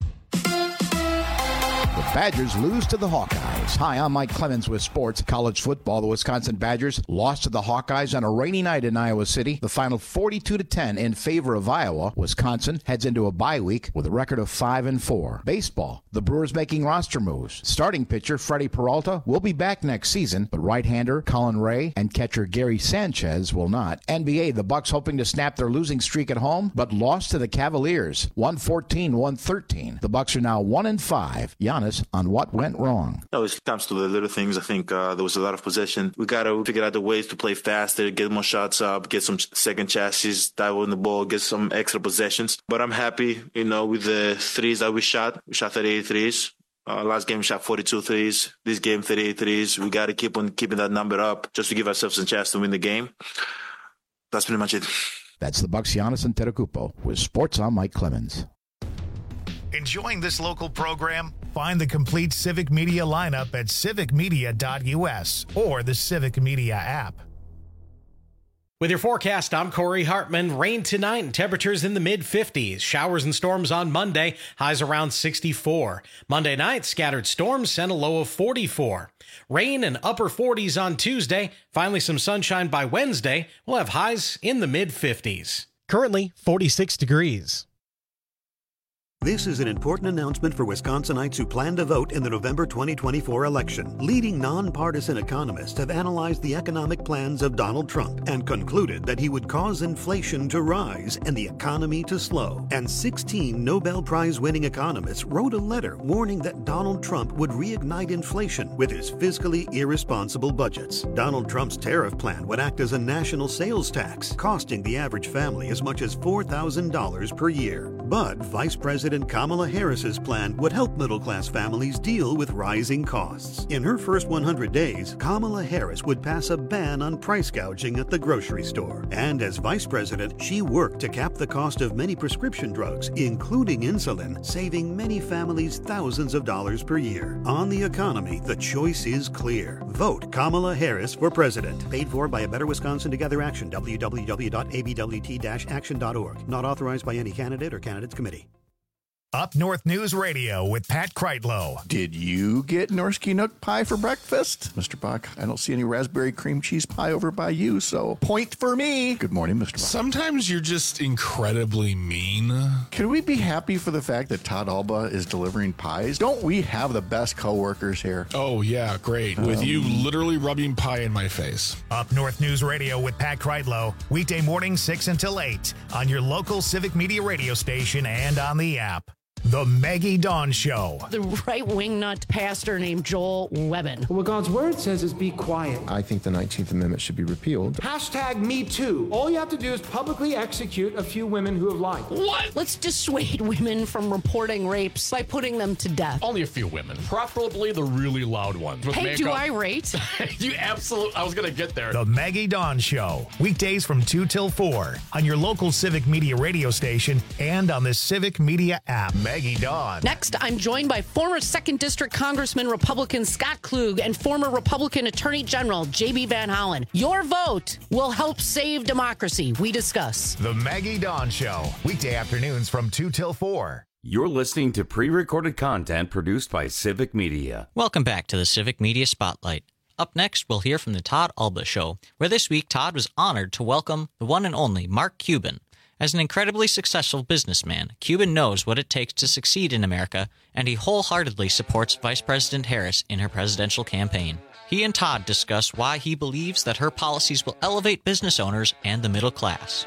Speaker 14: The Badgers lose to the Hawkeyes. Hi, I'm Mike Clemens with sports. College football, the Wisconsin Badgers lost to the Hawkeyes on a rainy night in Iowa City. The final forty-two to ten in favor of Iowa. Wisconsin heads into a bye week with a record of five and four. Baseball, the Brewers making roster moves. Starting pitcher Freddie Peralta will be back next season, but right-hander Colin Ray and catcher Gary Sanchez will not. N B A, the Bucks hoping to snap their losing streak at home, but lost to the Cavaliers, one fourteen to one thirteen. The Bucks are now one and five. Giannis on what went wrong.
Speaker 24: No, it comes to the little things. I think uh, there was a lot of possession. We got to figure out the ways to play faster, get more shots up, get some second chances, dive on the ball, get some extra possessions. But I'm happy, you know, with the threes that we shot. We shot thirty-eight threes. Uh, last game we shot forty-two threes. This game thirty-eight threes. We got to keep on keeping that number up just to give ourselves a chance to win the game. That's pretty much it.
Speaker 14: That's the Bucks' Giannis Antetokounmpo. With Sports, I'm Mike Clemens.
Speaker 1: Enjoying this local program? Find the complete Civic Media lineup at civic media dot u s or the Civic Media app.
Speaker 15: With your forecast, I'm Corey Hartman. Rain tonight and temperatures in the mid fifties. Showers and storms on Monday, highs around sixty-four. Monday night, scattered storms and a low of forty-four. Rain and upper forties on Tuesday. Finally, some sunshine by Wednesday. We'll have highs in the mid fifties. Currently, forty-six degrees.
Speaker 26: This is an important announcement for Wisconsinites who plan to vote in the November twenty twenty-four election. Leading nonpartisan economists have analyzed the economic plans of Donald Trump and concluded that he would cause inflation to rise and the economy to slow. And sixteen Nobel Prize-winning economists wrote a letter warning that Donald Trump would reignite inflation with his fiscally irresponsible budgets. Donald Trump's tariff plan would act as a national sales tax, costing the average family as much as four thousand dollars per year. But Vice President Kamala Harris's plan would help middle-class families deal with rising costs. In her first one hundred days, Kamala Harris would pass a ban on price gouging at the grocery store. And as vice president, she worked to cap the cost of many prescription drugs, including insulin, saving many families thousands of dollars per year. On the economy, the choice is clear. Vote Kamala Harris for president. Paid for by A Better Wisconsin Together Action, w w w dot a b w t dash action dot org. Not authorized by any candidate or candidates committee.
Speaker 1: Up North News Radio with Pat Kreitlow.
Speaker 17: Did you get Norsky Nook pie for breakfast? Mister Bach, I don't see any raspberry cream cheese pie over by you, so point for me. Good morning, Mister Bach.
Speaker 25: Sometimes you're just incredibly mean.
Speaker 17: Can we be happy for the fact that Todd Alba is delivering pies? Don't we have the best coworkers here?
Speaker 25: Oh, yeah, great. With um, you literally rubbing pie in my face.
Speaker 1: Up North News Radio with Pat Kreitlow. Weekday morning, six until eight on your local Civic Media radio station and on the app. The Maggie Dawn Show.
Speaker 27: The right-wing nut pastor named Joel Webbin.
Speaker 28: What God's word says is be quiet.
Speaker 29: I think the nineteenth Amendment should be repealed.
Speaker 28: Hashtag Me Too. All you have to do is publicly execute a few women who have lied.
Speaker 27: What? Let's dissuade women from reporting rapes by putting them to death.
Speaker 16: Only a few women, preferably the really loud ones.
Speaker 27: Hey, makeup. Do I rate?
Speaker 16: You absolutely, I was going to get there.
Speaker 1: The Maggie Dawn Show. Weekdays from two till four on your local Civic Media radio station and on the Civic Media app. Maggie Dawn.
Speaker 27: Next, I'm joined by former second District Congressman Republican Scott Klug and former Republican Attorney General J B Van Hollen. Your vote will help save democracy. We discuss.
Speaker 1: The Maggie Dawn Show. Weekday afternoons from two till four.
Speaker 18: You're listening to pre-recorded content produced by Civic Media.
Speaker 19: Welcome back to the Civic Media Spotlight. Up next, we'll hear from the Todd Alba Show, where this week Todd was honored to welcome the one and only Mark Cuban. As an incredibly successful businessman, Cuban knows what it takes to succeed in America, and he wholeheartedly supports Vice President Harris in her presidential campaign. He and Todd discuss why he believes that her policies will elevate business owners and the middle class.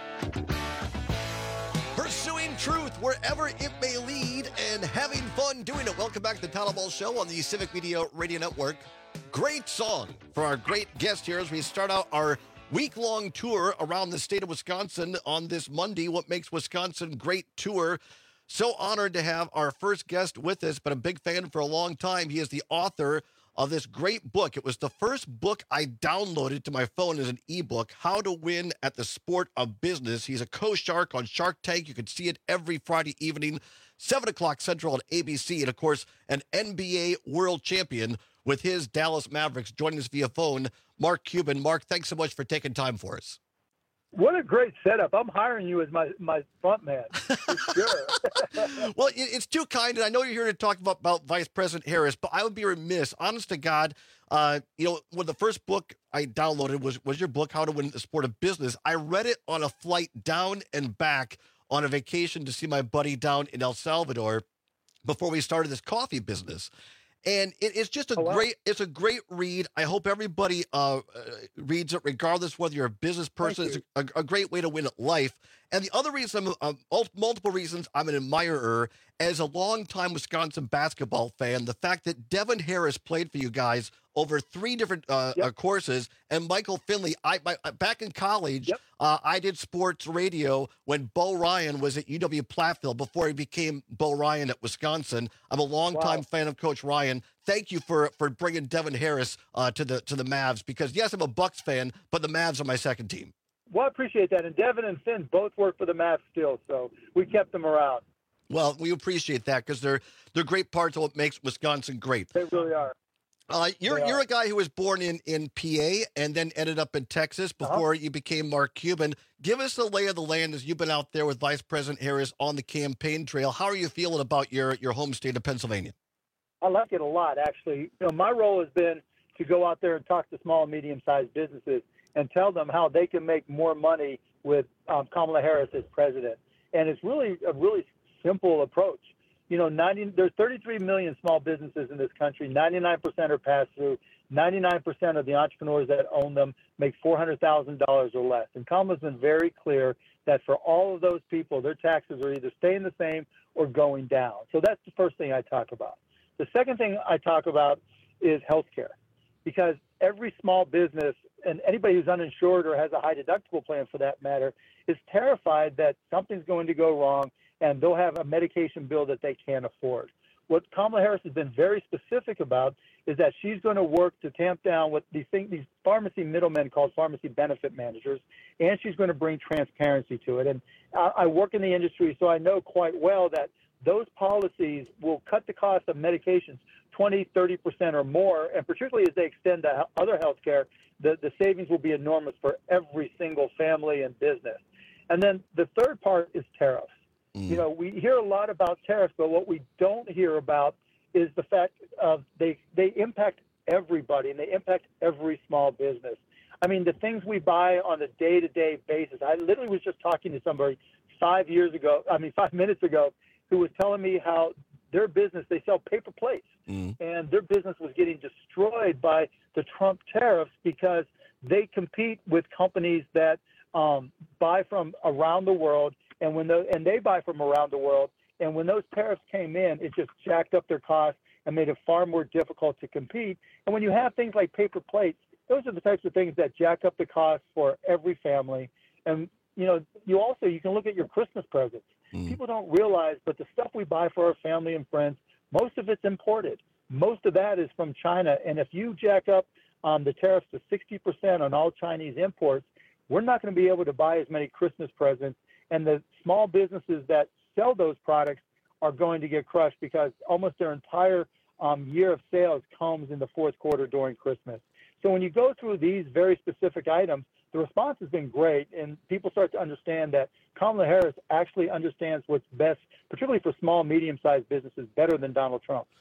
Speaker 3: Pursuing truth wherever it may lead and having fun doing it. Welcome back to the Todd Alba Show on the Civic Media Radio Network. Great song for our great guest here as we start out our week-long tour around the state of Wisconsin on this Monday, What Makes Wisconsin Great tour. So honored to have our first guest with us, but a big fan for a long time. He is the author of this great book. It was the first book I downloaded to my phone as an ebook, How to Win at the Sport of Business. He's a co-shark on Shark Tank. You can see it every Friday evening, seven o'clock Central on A B C. And, of course, an N B A world champion with his Dallas Mavericks. Joining us via phone, Mark Cuban. Mark, thanks so much for taking time for us.
Speaker 4: What a great setup. I'm hiring you as my, my front man. For sure.
Speaker 3: Well, it's too kind, and I know you're here to talk about, about Vice President Harris, but I would be remiss, honest to God, uh, you know, when the first book I downloaded was, was your book, How to Win the Sport of Business. I read it on a flight down and back on a vacation to see my buddy down in El Salvador before we started this coffee business. And it, it's just a oh, wow. great, it's a great read. I hope everybody uh, uh, reads it, regardless whether you're a business person. It's a, a great way to win at life. And the other reason, uh, multiple reasons I'm an admirer, as a longtime Wisconsin basketball fan, the fact that Devin Harris played for you guys over three different uh, yep. uh, courses, and Michael Finley. I my, back in college, yep. uh, I did sports radio when Bo Ryan was at U W Platteville before he became Bo Ryan at Wisconsin. I'm a longtime wow. fan of Coach Ryan. Thank you for for bringing Devin Harris uh, to the to the Mavs, because yes, I'm a Bucks fan, but the Mavs are my second team.
Speaker 4: Well, I appreciate that. And Devin and Finn both work for the Mavs still, so we kept them around.
Speaker 3: Well, we appreciate that because they're they're great parts of what makes Wisconsin great.
Speaker 4: They really are.
Speaker 3: Uh, you're
Speaker 4: they
Speaker 3: you're
Speaker 4: are.
Speaker 3: a guy who was born in, in P A and then ended up in Texas before uh-huh. you became Mark Cuban. Give us the lay of the land as you've been out there with Vice President Harris on the campaign trail. How are you feeling about your, your home state of Pennsylvania?
Speaker 4: I like it a lot, actually. You know, my role has been to go out there and talk to small and medium-sized businesses and tell them how they can make more money with um, Kamala Harris as president. And it's really a really simple approach. You know, ninety, there's thirty-three million small businesses in this country. ninety-nine percent are pass-through. ninety-nine percent of the entrepreneurs that own them make four hundred thousand dollars or less. And Kamala's been very clear that for all of those people, their taxes are either staying the same or going down. So that's the first thing I talk about. The second thing I talk about is healthcare, because every small business and anybody who's uninsured or has a high deductible plan for that matter is terrified that something's going to go wrong and they'll have a medication bill that they can't afford. What Kamala Harris has been very specific about is that she's going to work to tamp down what these things, these pharmacy middlemen called pharmacy benefit managers, and she's going to bring transparency to it. And I, I work in the industry, so I know quite well that those policies will cut the cost of medications twenty, thirty percent or more, and particularly as they extend to other health care, the, the savings will be enormous for every single family and business. And then the third part is tariffs. Mm. You know, we hear a lot about tariffs, but what we don't hear about is the fact of they, they impact everybody, and they impact every small business. I mean, the things we buy on a day-to-day basis. I literally was just talking to somebody five years ago, I mean, five minutes ago, who was telling me how their business, they sell paper plates, mm. and their business was getting destroyed by the Trump tariffs because they compete with companies that um, buy from around the world, and when those, and they buy from around the world, and when those tariffs came in, it just jacked up their costs and made it far more difficult to compete. And when you have things like paper plates, those are the types of things that jack up the cost for every family. And, you know, you also, you can look at your Christmas presents. Mm. People don't realize, but the stuff we buy for our family and friends, most of it's imported. Most of that is from China. And if you jack up um, the tariffs to sixty percent on all Chinese imports, we're not going to be able to buy as many Christmas presents. And the small businesses that sell those products are going to get crushed because almost their entire um, year of sales comes in the fourth quarter during Christmas. So when you go through these very specific items, the response has been great, and people start to understand that Kamala Harris actually understands what's best, particularly for small, medium-sized businesses, better than Donald Trump.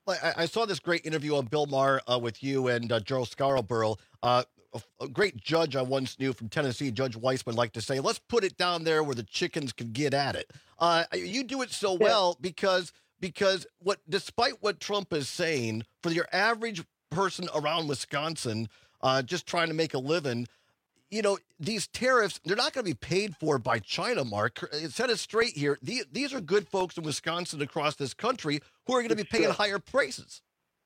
Speaker 3: I, I saw this great interview on Bill Maher uh, with you and uh, Joe Scarborough. Uh, a, a great judge I once knew from Tennessee, Judge Weissman, liked to say, let's put it down there where the chickens can get at it. Uh, you do it so well because because what, despite what Trump is saying, for your average person around Wisconsin uh, just trying to make a living, you know, these tariffs, they're not going to be paid for by China, Mark. Set it straight here. These, these are good folks in Wisconsin across this country who are going to be paying
Speaker 4: sure.
Speaker 3: higher prices.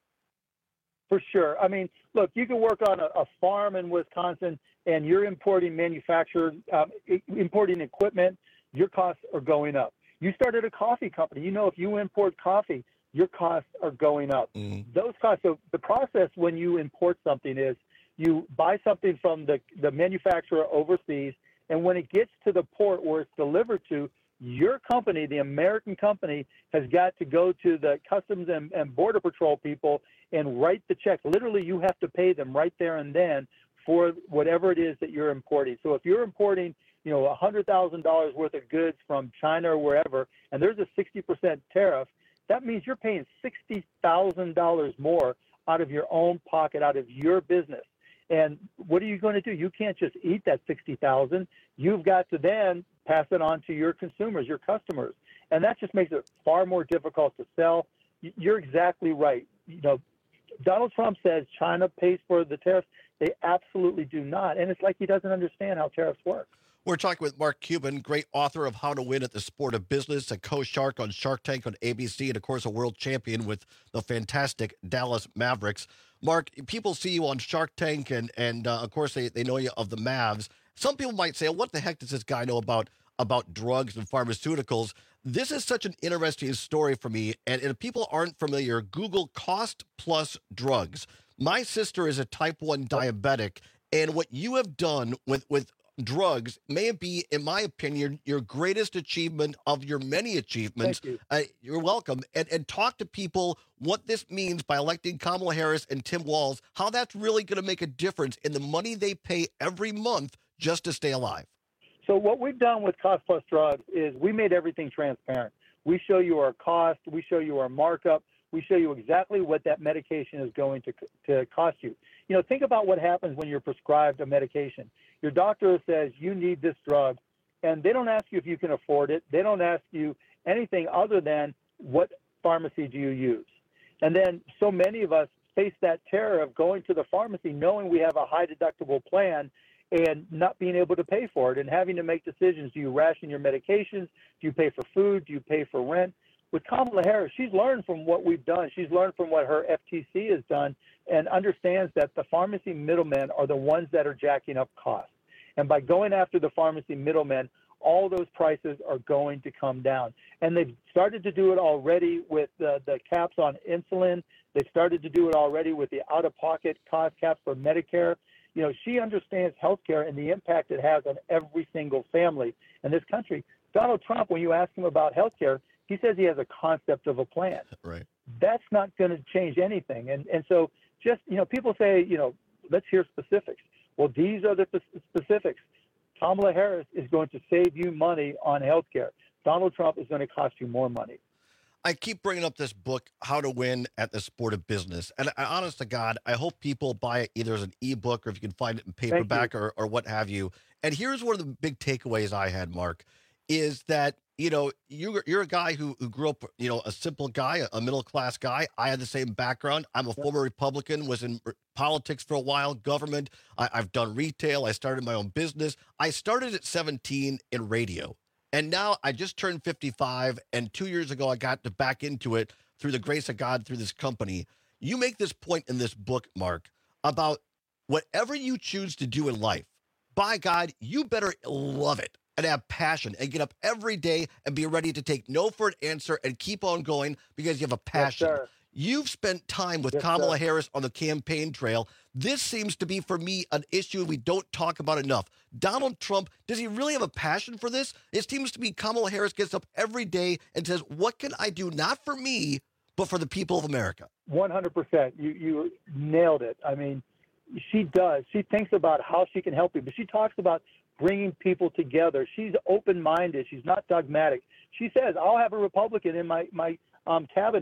Speaker 4: For sure. I mean, look, you can work on a, a farm in Wisconsin and you're importing manufactured, um, importing equipment, your costs are going up. You started a coffee company. You know, if you import coffee, your costs are going up. Mm. Those costs. So the process when you import something is you buy something from the, the manufacturer overseas, and when it gets to the port where it's delivered to, your company, the American company, has got to go to the Customs and, and Border Patrol people and write the check. Literally, you have to pay them right there and then for whatever it is that you're importing. So if you're importing, you know, one hundred thousand dollars worth of goods from China or wherever, and there's a sixty percent tariff, that means you're paying sixty thousand dollars more out of your own pocket, out of your business. And what are you going to do? You can't just eat that sixty thousand dollars. You've got to then pass it on to your consumers, your customers. And that just makes it far more difficult to sell. You're exactly right. You know, Donald Trump says China pays for the tariffs. They absolutely do not. And it's like he doesn't understand how tariffs work.
Speaker 3: We're talking with Mark Cuban, great author of How to Win at the Sport of Business, a co-shark on Shark Tank on A B C, and, of course, a world champion with the fantastic Dallas Mavericks. Mark, people see you on Shark Tank, and, and uh, of course, they, they know you of the Mavs. Some people might say, what the heck does this guy know about, about drugs and pharmaceuticals? This is such an interesting story for me, and, and if people aren't familiar, Google cost plus drugs. My sister is a type one diabetic, and what you have done with, with drugs may be, in my opinion, your greatest achievement of your many achievements.
Speaker 4: Thank you.
Speaker 3: Uh, you're welcome. And, and talk to people what this means by electing Kamala Harris and Tim Walz, how that's really going to make a difference in the money they pay every month just to stay alive.
Speaker 4: So what we've done with Cost Plus Drugs is we made everything transparent. We show you our cost. We show you our markup. We show you exactly what that medication is going to, to cost you. You know, think about what happens when you're prescribed a medication. Your doctor says you need this drug, and they don't ask you if you can afford it. They don't ask you anything other than what pharmacy do you use. And then so many of us face that terror of going to the pharmacy knowing we have a high deductible plan and not being able to pay for it and having to make decisions. Do you ration your medications? Do you pay for food? Do you pay for rent? With Kamala Harris, she's learned from what we've done. She's learned from what her F T C has done and understands that the pharmacy middlemen are the ones that are jacking up costs. And by going after the pharmacy middlemen, all those prices are going to come down. And they've started to do it already with the, the caps on insulin. They've started to do it already with the out-of-pocket cost caps for Medicare. You know, she understands healthcare and the impact it has on every single family in this country. Donald Trump, when you ask him about healthcare, he says he has a concept of a plan.
Speaker 3: Right.
Speaker 4: That's not going to change anything. And and so just, you know, people say, you know, let's hear specifics. Well, these are the specifics. Kamala Harris is going to save you money on healthcare. Donald Trump is going to cost you more money.
Speaker 3: I keep bringing up this book, How to Win at the Sport of Business. And I, honest to God, I hope people buy it either as an ebook or if you can find it in paperback or, or what have you. And here's one of the big takeaways I had, Mark, is that, you know, you're, you're a guy who, who grew up, you know, a simple guy, a middle-class guy. I had the same background. I'm a former Republican, was in politics for a while, government. I, I've done retail. I started my own business. I started at seventeen in radio. And now I just turned fifty-five, and two years ago I got to back into it through the grace of God through this company. You make this point in this book, Mark, about whatever you choose to do in life, by God, you better love it and have passion and get up every day and be ready to take no for an answer and keep on going because you have a passion.
Speaker 4: Yes, sir.
Speaker 3: You've spent time with
Speaker 4: Yes,
Speaker 3: Kamala
Speaker 4: sir.
Speaker 3: Harris on the campaign trail. This seems to be, for me, an issue we don't talk about enough. Donald Trump, does he really have a passion for this? It seems to be Kamala Harris gets up every day and says, what can I do, not for me, but for the people of America?
Speaker 4: one hundred percent. You, you nailed it. I mean, she does. She thinks about how she can help people. She talks about bringing people together. She's open-minded. She's not dogmatic. She says, I'll have a Republican in my, my um, cabinet.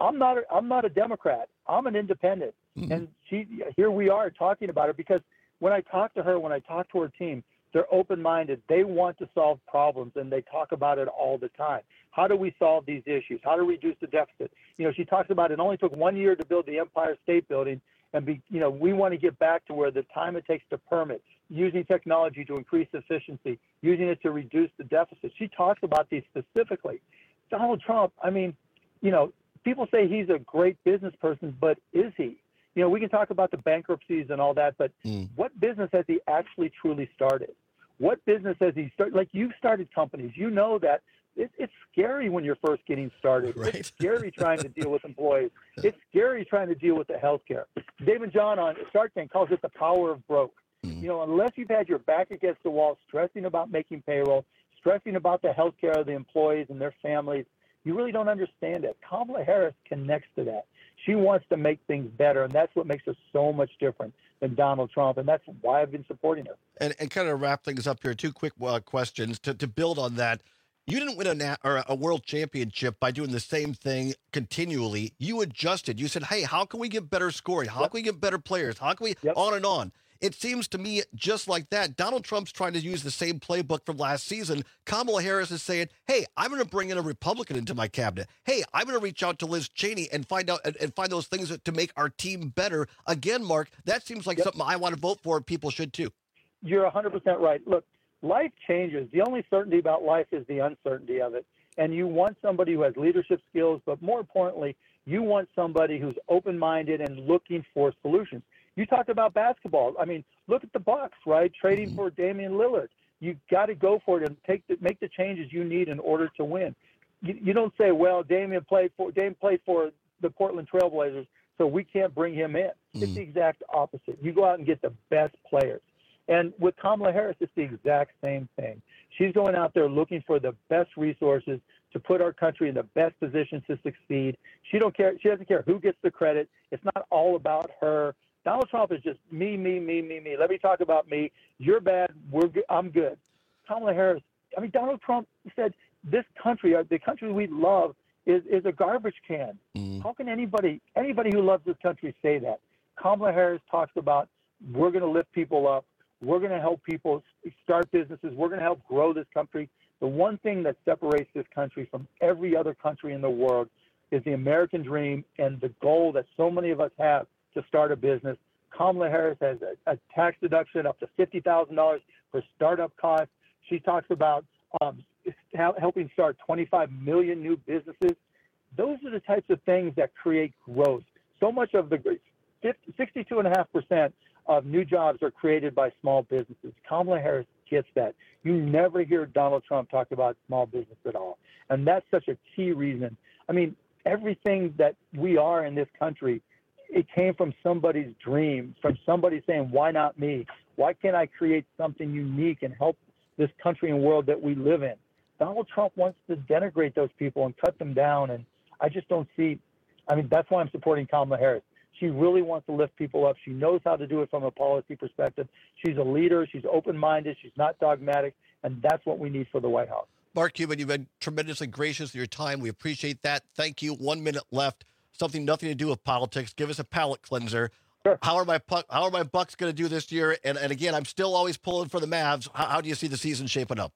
Speaker 4: I'm not a, I'm not a Democrat. I'm an independent. Mm-hmm. And she here we are talking about it because when I talk to her, when I talk to her team, they're open-minded. They want to solve problems, and they talk about it all the time. How do we solve these issues? How to reduce the deficit? You know, she talks about it only took one year to build the Empire State Building, and be, you know, we want to get back to where the time it takes to permit, using technology to increase efficiency, using it to reduce the deficit. She talks about these specifically. Donald Trump, I mean, you know, people say he's a great business person, but is he? You know, we can talk about the bankruptcies and all that, but mm. what business has he actually truly started? What business has he started? Like, you've started companies. You know that it, it's scary when you're first getting started. Right. It's scary trying to deal with employees. It's scary trying to deal with the healthcare. David John on Shark Tank calls it the power of broke. Mm. You know, unless you've had your back against the wall, stressing about making payroll, stressing about the healthcare of the employees and their families, you really don't understand it. Kamala Harris connects to that. She wants to make things better, and that's what makes her so much different than Donald Trump, and that's why I've been supporting her.
Speaker 3: And, and kind of wrap things up here, two quick uh, questions to, to build on that. You didn't win a, na- or a world championship by doing the same thing continually. You adjusted. You said, hey, how can we get better scoring? How yep. can we get better players? How can we yep. on and on? It seems to me just like that. Donald Trump's trying to use the same playbook from last season. Kamala Harris is saying, hey, I'm going to bring in a Republican into my cabinet. Hey, I'm going to reach out to Liz Cheney and find out and, and find those things to make our team better. Again, Mark, that seems like yep. something I want to vote for. People should too.
Speaker 4: You're one hundred percent right. Look, life changes. The only certainty about life is the uncertainty of it. And you want somebody who has leadership skills, but more importantly, you want somebody who's open-minded and looking for solutions. You talked about basketball. I mean, look at the Bucks, right? Trading mm-hmm. for Damian Lillard. You got to go for it and take the, make the changes you need in order to win. You, you don't say, well, Damian played for Damian played for the Portland Trailblazers, so we can't bring him in. Mm-hmm. It's the exact opposite. You go out and get the best players. And with Kamala Harris, it's the exact same thing. She's going out there looking for the best resources to put our country in the best position to succeed. She don't care. She doesn't care who gets the credit. It's not all about her. Donald Trump is just me, me, me, me, me. Let me talk about me. You're bad. We're good. I'm good. Kamala Harris. I mean, Donald Trump said this country, the country we love, is is a garbage can. Mm. How can anybody anybody who loves this country say that? Kamala Harris talks about we're going to lift people up. We're going to help people start businesses. We're going to help grow this country. The one thing that separates this country from every other country in the world is the American dream and the goal that so many of us have to start a business. Kamala Harris has a, a tax deduction up to fifty thousand dollars for startup costs. She talks about um, helping start twenty-five million new businesses. Those are the types of things that create growth. So much of the sixty-two point five percent of new jobs are created by small businesses. Kamala Harris gets that. You never hear Donald Trump talk about small business at all. And that's such a key reason. I mean, everything that we are in this country, it came from somebody's dream, from somebody saying, why not me? Why can't I create something unique and help this country and world that we live in? Donald Trump wants to denigrate those people and cut them down. And I just don't see, I mean, that's why I'm supporting Kamala Harris. She really wants to lift people up. She knows how to do it from a policy perspective. She's a leader. She's open-minded. She's not dogmatic. And that's what we need for the White House.
Speaker 3: Mark Cuban, you've been tremendously gracious with your time. We appreciate that. Thank you. One minute left. Something nothing to do with politics. Give us a palate cleanser. Sure. How are my how are my Bucks going to do this year? And and again, I'm still always pulling for the Mavs. How, how do you see the season shaping up?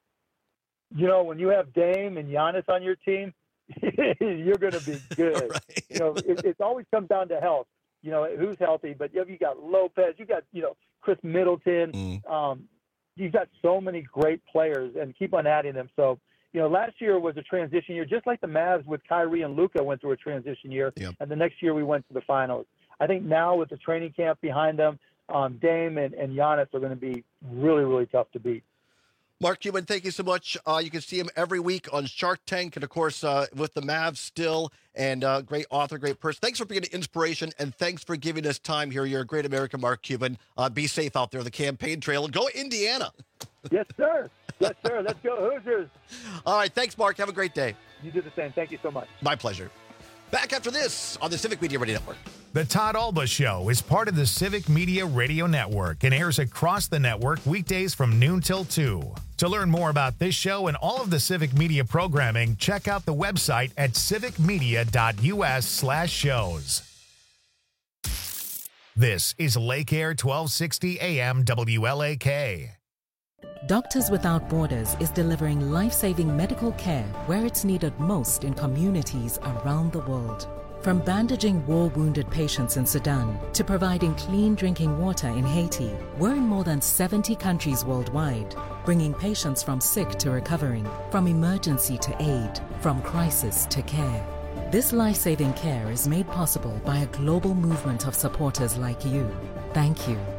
Speaker 4: You know, when you have Dame and Giannis on your team, you're going to be good. Right. You know, it, it always comes down to health. You know, who's healthy? But you, you got Lopez, you got you know Chris Middleton. Mm. Um, you've got so many great players, and keep on adding them. So. You know, last year was a transition year, just like the Mavs with Kyrie and Luka went through a transition year. Yep. And the next year we went to the finals. I think now with the training camp behind them, um, Dame and, and Giannis are going to be really, really tough to beat.
Speaker 3: Mark Cuban, thank you so much. Uh, you can see him every week on Shark Tank and, of course, uh, with the Mavs still. And uh, great author, great person. Thanks for being an inspiration, and thanks for giving us time here. You're a great American, Mark Cuban. Uh, be safe out there on the campaign trail. Go Indiana.
Speaker 4: Yes, sir. Yes, sir. Let's go Hoosiers.
Speaker 3: All right. Thanks, Mark. Have a great day.
Speaker 4: You do the same. Thank you so much.
Speaker 3: My pleasure. Back after this on the Civic Media Radio Network.
Speaker 1: The Todd Alba Show is part of the Civic Media Radio Network and airs across the network weekdays from noon till two. To learn more about this show and all of the Civic Media programming, check out the website at civicmedia.us slash shows. This is Lake Air twelve sixty A M W L A K.
Speaker 2: Doctors Without Borders is delivering life-saving medical care where it's needed most in communities around the world. From bandaging war-wounded patients in Sudan to providing clean drinking water in Haiti, we're in more than seventy countries worldwide, bringing patients from sick to recovering, from emergency to aid, from crisis to care. This life-saving care is made possible by a global movement of supporters like you. Thank you.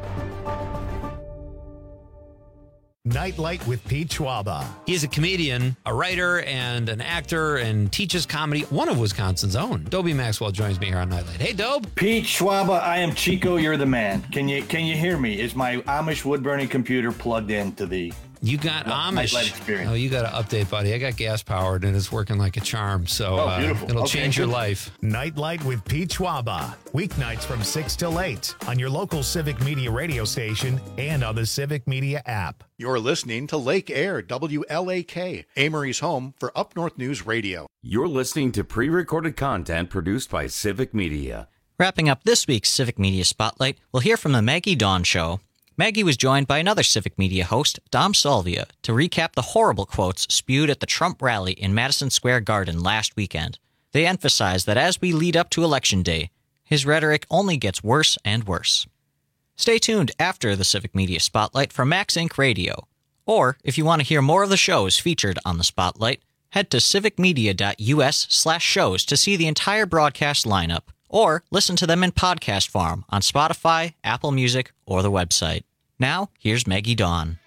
Speaker 1: Nightlight with Pete Schwaba.
Speaker 10: He is a comedian, a writer, and an actor, and teaches comedy. One of Wisconsin's own. Dobie Maxwell joins me here on Nightlight. Hey, Dobe.
Speaker 5: Pete Schwaba, I am Chico. You're the man. Can you can you hear me? Is my Amish wood burning computer plugged into the?
Speaker 10: You got Amish.
Speaker 5: Nightlight experience.
Speaker 10: Oh, you got to update, buddy. I got gas powered and it's working like a charm. So
Speaker 5: oh, beautiful.
Speaker 10: uh, it'll
Speaker 5: okay,
Speaker 10: change
Speaker 5: good.
Speaker 10: your life.
Speaker 1: Nightlight with Pete Schwaba. Weeknights from six till eight on your local Civic Media radio station and on the Civic Media app.
Speaker 17: You're listening to Lake Air, W L A K, Amory's home for Up North News Radio.
Speaker 18: You're listening to pre-recorded content produced by Civic Media.
Speaker 19: Wrapping up this week's Civic Media Spotlight, we'll hear from the Maggie Dawn Show. Maggie was joined by another Civic Media host, Dom Salvia, to recap the horrible quotes spewed at the Trump rally in Madison Square Garden last weekend. They emphasized that as we lead up to Election Day, his rhetoric only gets worse and worse. Stay tuned after the Civic Media Spotlight for Max Incorporated. Radio. Or, if you want to hear more of the shows featured on the Spotlight, head to civicmedia.us slash shows to see the entire broadcast lineup, or listen to them in podcast form on Spotify, Apple Music, or the website. Now, here's Maggie Dawn.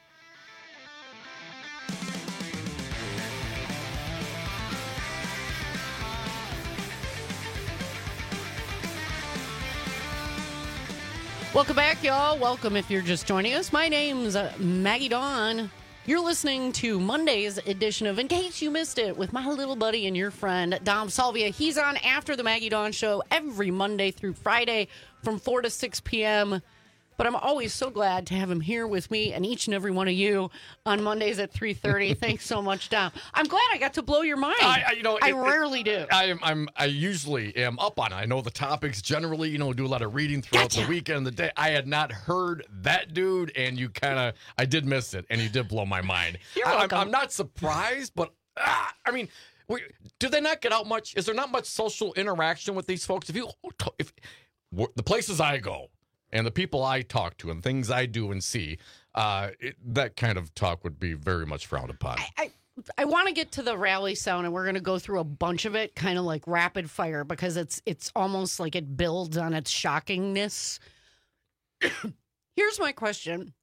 Speaker 27: Welcome back, y'all. Welcome if you're just joining us. My name's uh, Maggie Dawn. You're listening to Monday's edition of In Case You Missed It with my little buddy and your friend, Dom Salvia. He's on after the Maggie Dawn Show every Monday through Friday from four to six p.m., but I'm always so glad to have him here with me and each and every one of you on Mondays at three thirty. Thanks so much, Dom. I'm glad I got to blow your mind.
Speaker 16: I, I, you know,
Speaker 27: I
Speaker 16: it,
Speaker 27: rarely
Speaker 16: it,
Speaker 27: do.
Speaker 16: I am. I'm. I usually am up on it. I know the topics generally. You know, do a lot of reading throughout
Speaker 27: Gotcha.
Speaker 16: the weekend and the day. I had not heard that dude, and you kind of. I did miss it, and you did blow my mind.
Speaker 27: You're
Speaker 16: I,
Speaker 27: welcome.
Speaker 16: I'm, I'm not surprised, but ah, I mean, we, do they not get out much? Is there not much social interaction with these folks? If you, if the places I go. And the people I talk to and things I do and see, uh, it, that kind of talk would be very much frowned upon.
Speaker 27: I, I, I want to get to the rally sound, and we're going to go through a bunch of it, kind of like rapid fire, because it's it's almost like it builds on its shockingness. Here's my question.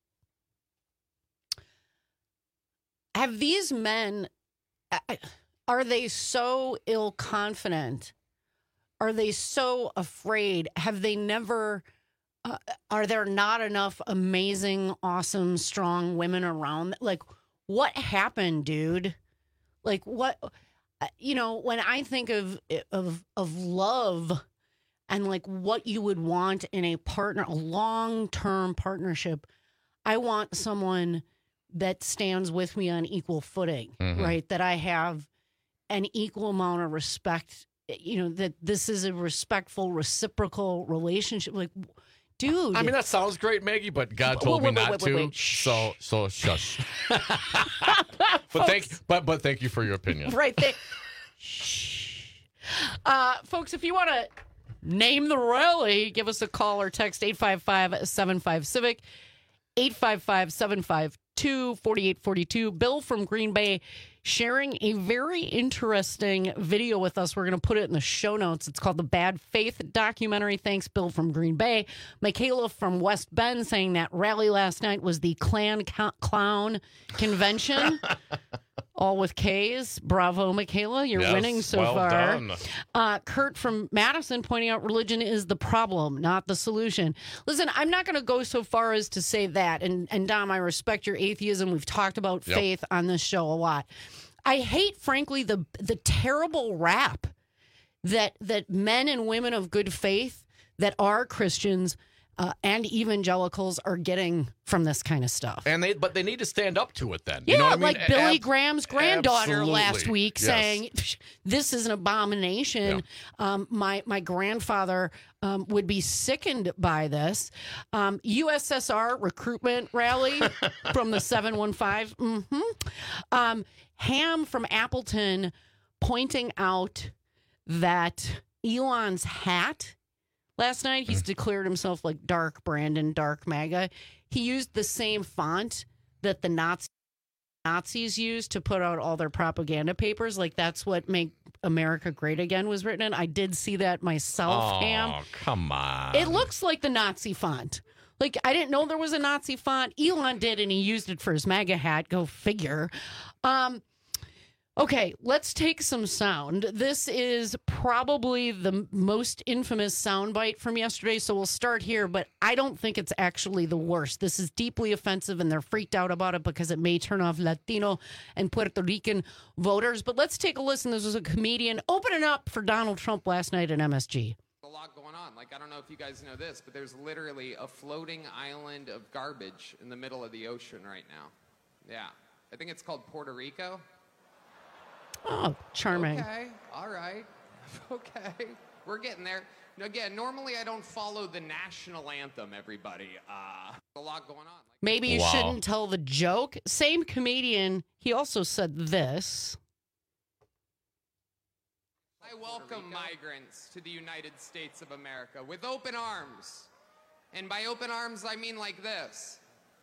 Speaker 27: Have these men, are they so ill-confident? Are they so afraid? Have they never... Uh, are there not enough amazing, awesome, strong women around? Like, what happened, dude? Like, what, you know, when I think of, of, of love and like what you would want in a partner, a long-term partnership, I want someone that stands with me on equal footing, mm-hmm. right? That I have an equal amount of respect, you know, that this is a respectful, reciprocal relationship. Like, dude.
Speaker 16: I mean, that sounds great, Maggie, but God told
Speaker 27: wait,
Speaker 16: me
Speaker 27: wait,
Speaker 16: not
Speaker 27: wait,
Speaker 16: to.
Speaker 27: wait, wait.
Speaker 16: So, so shush. but thank, but but thank you for your opinion.
Speaker 27: Right there. Shh. Uh, folks, if you want to name the rally, give us a call or text eight five five, seven five, CIVIC, eight five five, seven five two, four eight four two. Bill from Green Bay sharing a very interesting video with us. We're going to put it in the show notes. It's called The Bad Faith Documentary. Thanks, Bill from Green Bay. Michaela from West Bend saying that rally last night was the Klan Ca- Clown Convention. All with K's. Bravo, Michaela. You're
Speaker 16: yes,
Speaker 27: winning so
Speaker 16: well
Speaker 27: far.
Speaker 16: Done.
Speaker 27: Uh, Kurt from Madison pointing out religion is the problem, not the solution. Listen, I'm not going to go so far as to say that. And, and Dom, I respect your atheism. We've talked about
Speaker 16: Yep.
Speaker 27: faith on this show a lot. I hate, frankly, the the terrible rap that that men and women of good faith that are Christians uh, and evangelicals are getting from this kind of stuff.
Speaker 16: And they, but they need to stand up to it then.
Speaker 27: Yeah,
Speaker 16: you know what I mean?
Speaker 27: like Billy
Speaker 16: Ab-
Speaker 27: Graham's granddaughter
Speaker 16: absolutely.
Speaker 27: last week
Speaker 16: Yes.
Speaker 27: saying, "This is an abomination." Yeah. Um, my my grandfather um, would be sickened by this. Um, U S S R recruitment rally from the seven one five. Mm-hmm. Um, Ham from Appleton pointing out that Elon's hat. Last night, he's declared himself like Dark Brandon, Dark MAGA. He used the same font that the Nazi, Nazis used to put out all their propaganda papers. Like, that's what Make America Great Again was written in. I did see that myself,
Speaker 16: Oh,
Speaker 27: Ham.
Speaker 16: come on.
Speaker 27: It looks like the Nazi font. Like, I didn't know there was a Nazi font. Elon did, and he used it for his MAGA hat. Go figure. Um, Okay, let's take some sound. This is probably the most infamous soundbite from yesterday, so we'll start here, but I don't think it's actually the worst. This is deeply offensive, and they're freaked out about it because it may turn off Latino and Puerto Rican voters. But let's take a listen. This was a comedian opening up for Donald Trump last night at M S G.
Speaker 6: A lot going on. Like, I don't know if you guys know this, but there's literally a floating island of garbage in the middle of the ocean right now. Yeah. I think it's called Puerto Rico.
Speaker 27: Oh, charming.
Speaker 6: Okay, all right. Okay, we're getting there. Again, normally I don't follow the national anthem, everybody. Uh, a lot going on.
Speaker 27: Maybe you
Speaker 6: Wow.
Speaker 27: shouldn't tell the joke. Same comedian, he also said this.
Speaker 6: I welcome migrants to the United States of America with open arms. And by open arms, I mean like this.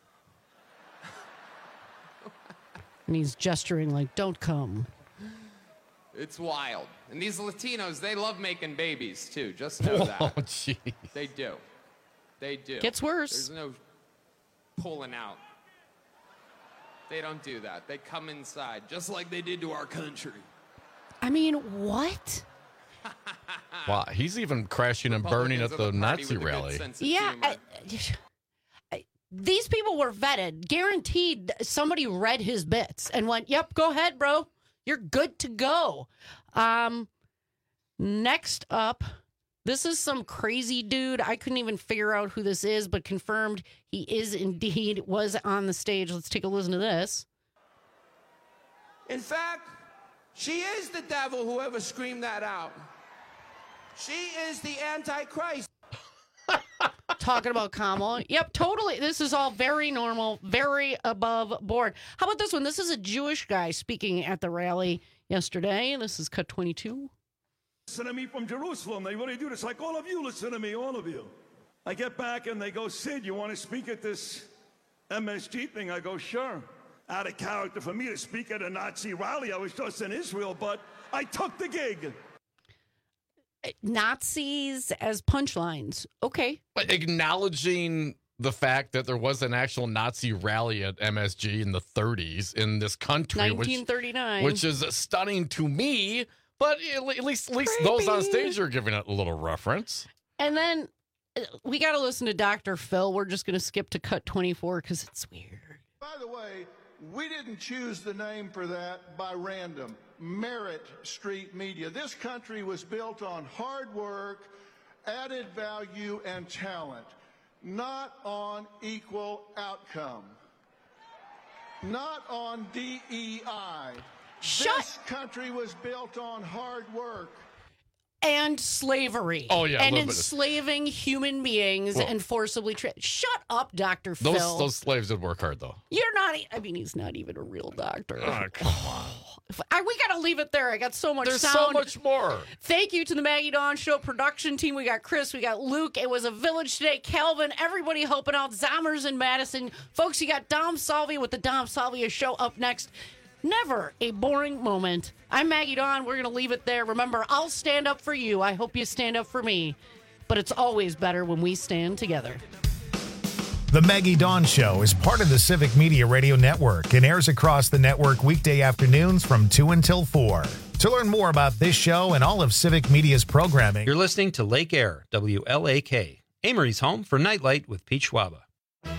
Speaker 27: And he's gesturing like, don't come.
Speaker 6: It's wild. And these Latinos, they love making babies, too. Just know that.
Speaker 16: Oh, jeez.
Speaker 6: They do. They do.
Speaker 27: Gets worse.
Speaker 6: There's no pulling out. They don't do that. They come inside, just like they did to our country.
Speaker 27: I mean, what?
Speaker 16: Wow, he's even crashing and burning at the Nazi rally.
Speaker 27: Yeah. I, I, these people were vetted. Guaranteed somebody read his bits and went, yep, go ahead, bro. You're good to go. Um, next up, this is some crazy dude. I couldn't even figure out who this is, but confirmed he is indeed was on the stage. Let's take a listen to this.
Speaker 7: In fact, she is the devil, whoever screamed that out. She is the Antichrist.
Speaker 27: Talking about Kamala. Yep, totally. This is all very normal, very above board. How about this one? This is a Jewish guy speaking at the rally yesterday. This is cut twenty-two.
Speaker 8: Listen to me from Jerusalem. They really do this. Like all of you, listen to me, all of you. I get back and they go, Sid, you want to speak at this M S G thing? I go, sure. Out of character for me to speak at a Nazi rally. I was just in Israel, but I took the gig.
Speaker 27: Nazis as punchlines. Okay.
Speaker 16: But acknowledging the fact that there was an actual Nazi rally at M S G in the thirties in this country,
Speaker 27: nineteen thirty-nine.
Speaker 16: which, which is stunning to me. But at least, at least those on stage are giving it a little reference.
Speaker 27: And then uh, we got to listen to Doctor Phil. We're just going to skip to cut twenty-four because it's weird.
Speaker 9: By the way, we didn't choose the name for that by random. Merit Street Media. This country was built on hard work, added value, and talent, not on equal outcome, not on D E I.
Speaker 27: Shut-
Speaker 9: This country was built on hard work.
Speaker 27: And slavery.
Speaker 16: Oh, yeah, a
Speaker 27: And
Speaker 16: little bit of-
Speaker 27: enslaving human beings
Speaker 16: Well-
Speaker 27: and forcibly tra- Shut up, Doctor
Speaker 16: Those
Speaker 27: Phil.
Speaker 16: those slaves did work hard, though.
Speaker 27: You're not, e- I mean, he's not even a real doctor.
Speaker 16: Oh, come on.
Speaker 27: If- I, we got to leave it there. I got so much
Speaker 16: There's
Speaker 27: sound.
Speaker 16: so much more.
Speaker 27: Thank you to the Maggie Dawn Show production team. We got Chris, we got Luke. It was a village today. Calvin, everybody helping out. Zommers and Madison. Folks, you got Dom Salvia with the Dom Salvia Show up next. Never a boring moment. I'm Maggie Dawn. We're going to leave it there. Remember, I'll stand up for you. I hope you stand up for me. But it's always better when we stand together.
Speaker 1: The Maggie Dawn Show is part of the Civic Media Radio Network and airs across the network weekday afternoons from two until four. To learn more about this show and all of Civic Media's programming,
Speaker 10: You're listening to Lake Air, W L A K, Amory's home for Nightlight with Pete Schwaba.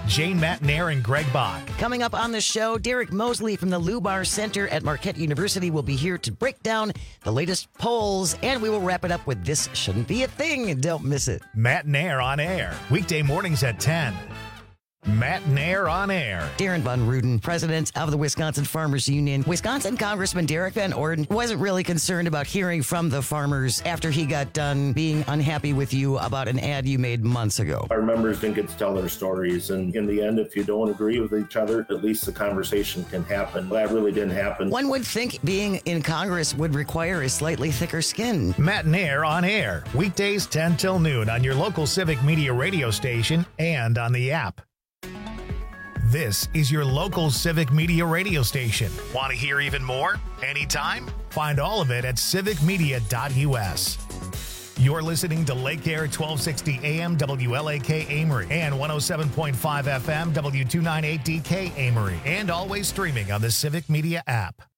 Speaker 1: Jane Matnair and Greg Bach.
Speaker 11: Coming up on the show, Derek Mosley from the Lubar Center at Marquette University will be here to break down the latest polls, and we will wrap it up with This Shouldn't Be a Thing. Don't miss it.
Speaker 1: Matt Nair on air, weekday mornings at ten. Matt Nair on air.
Speaker 11: Darren Von Ruden, president of the Wisconsin Farmers Union. Wisconsin Congressman Derek Van Orden wasn't really concerned about hearing from the farmers after he got done being unhappy with you about an ad you made months ago.
Speaker 12: Our members didn't get to tell their stories, and in the end, if you don't agree with each other, at least the conversation can happen. That really didn't happen.
Speaker 11: One would think being in Congress would require a slightly thicker skin.
Speaker 1: Matt Nair on air, weekdays ten till noon on your local Civic Media radio station and on the app. This is your local Civic Media radio station. Want to hear even more? Anytime? Find all of it at civic media dot u s. You're listening to Lake Air twelve sixty A M W L A K Amory and one oh seven point five F M W two ninety-eight D K Amory, and always streaming on the Civic Media app.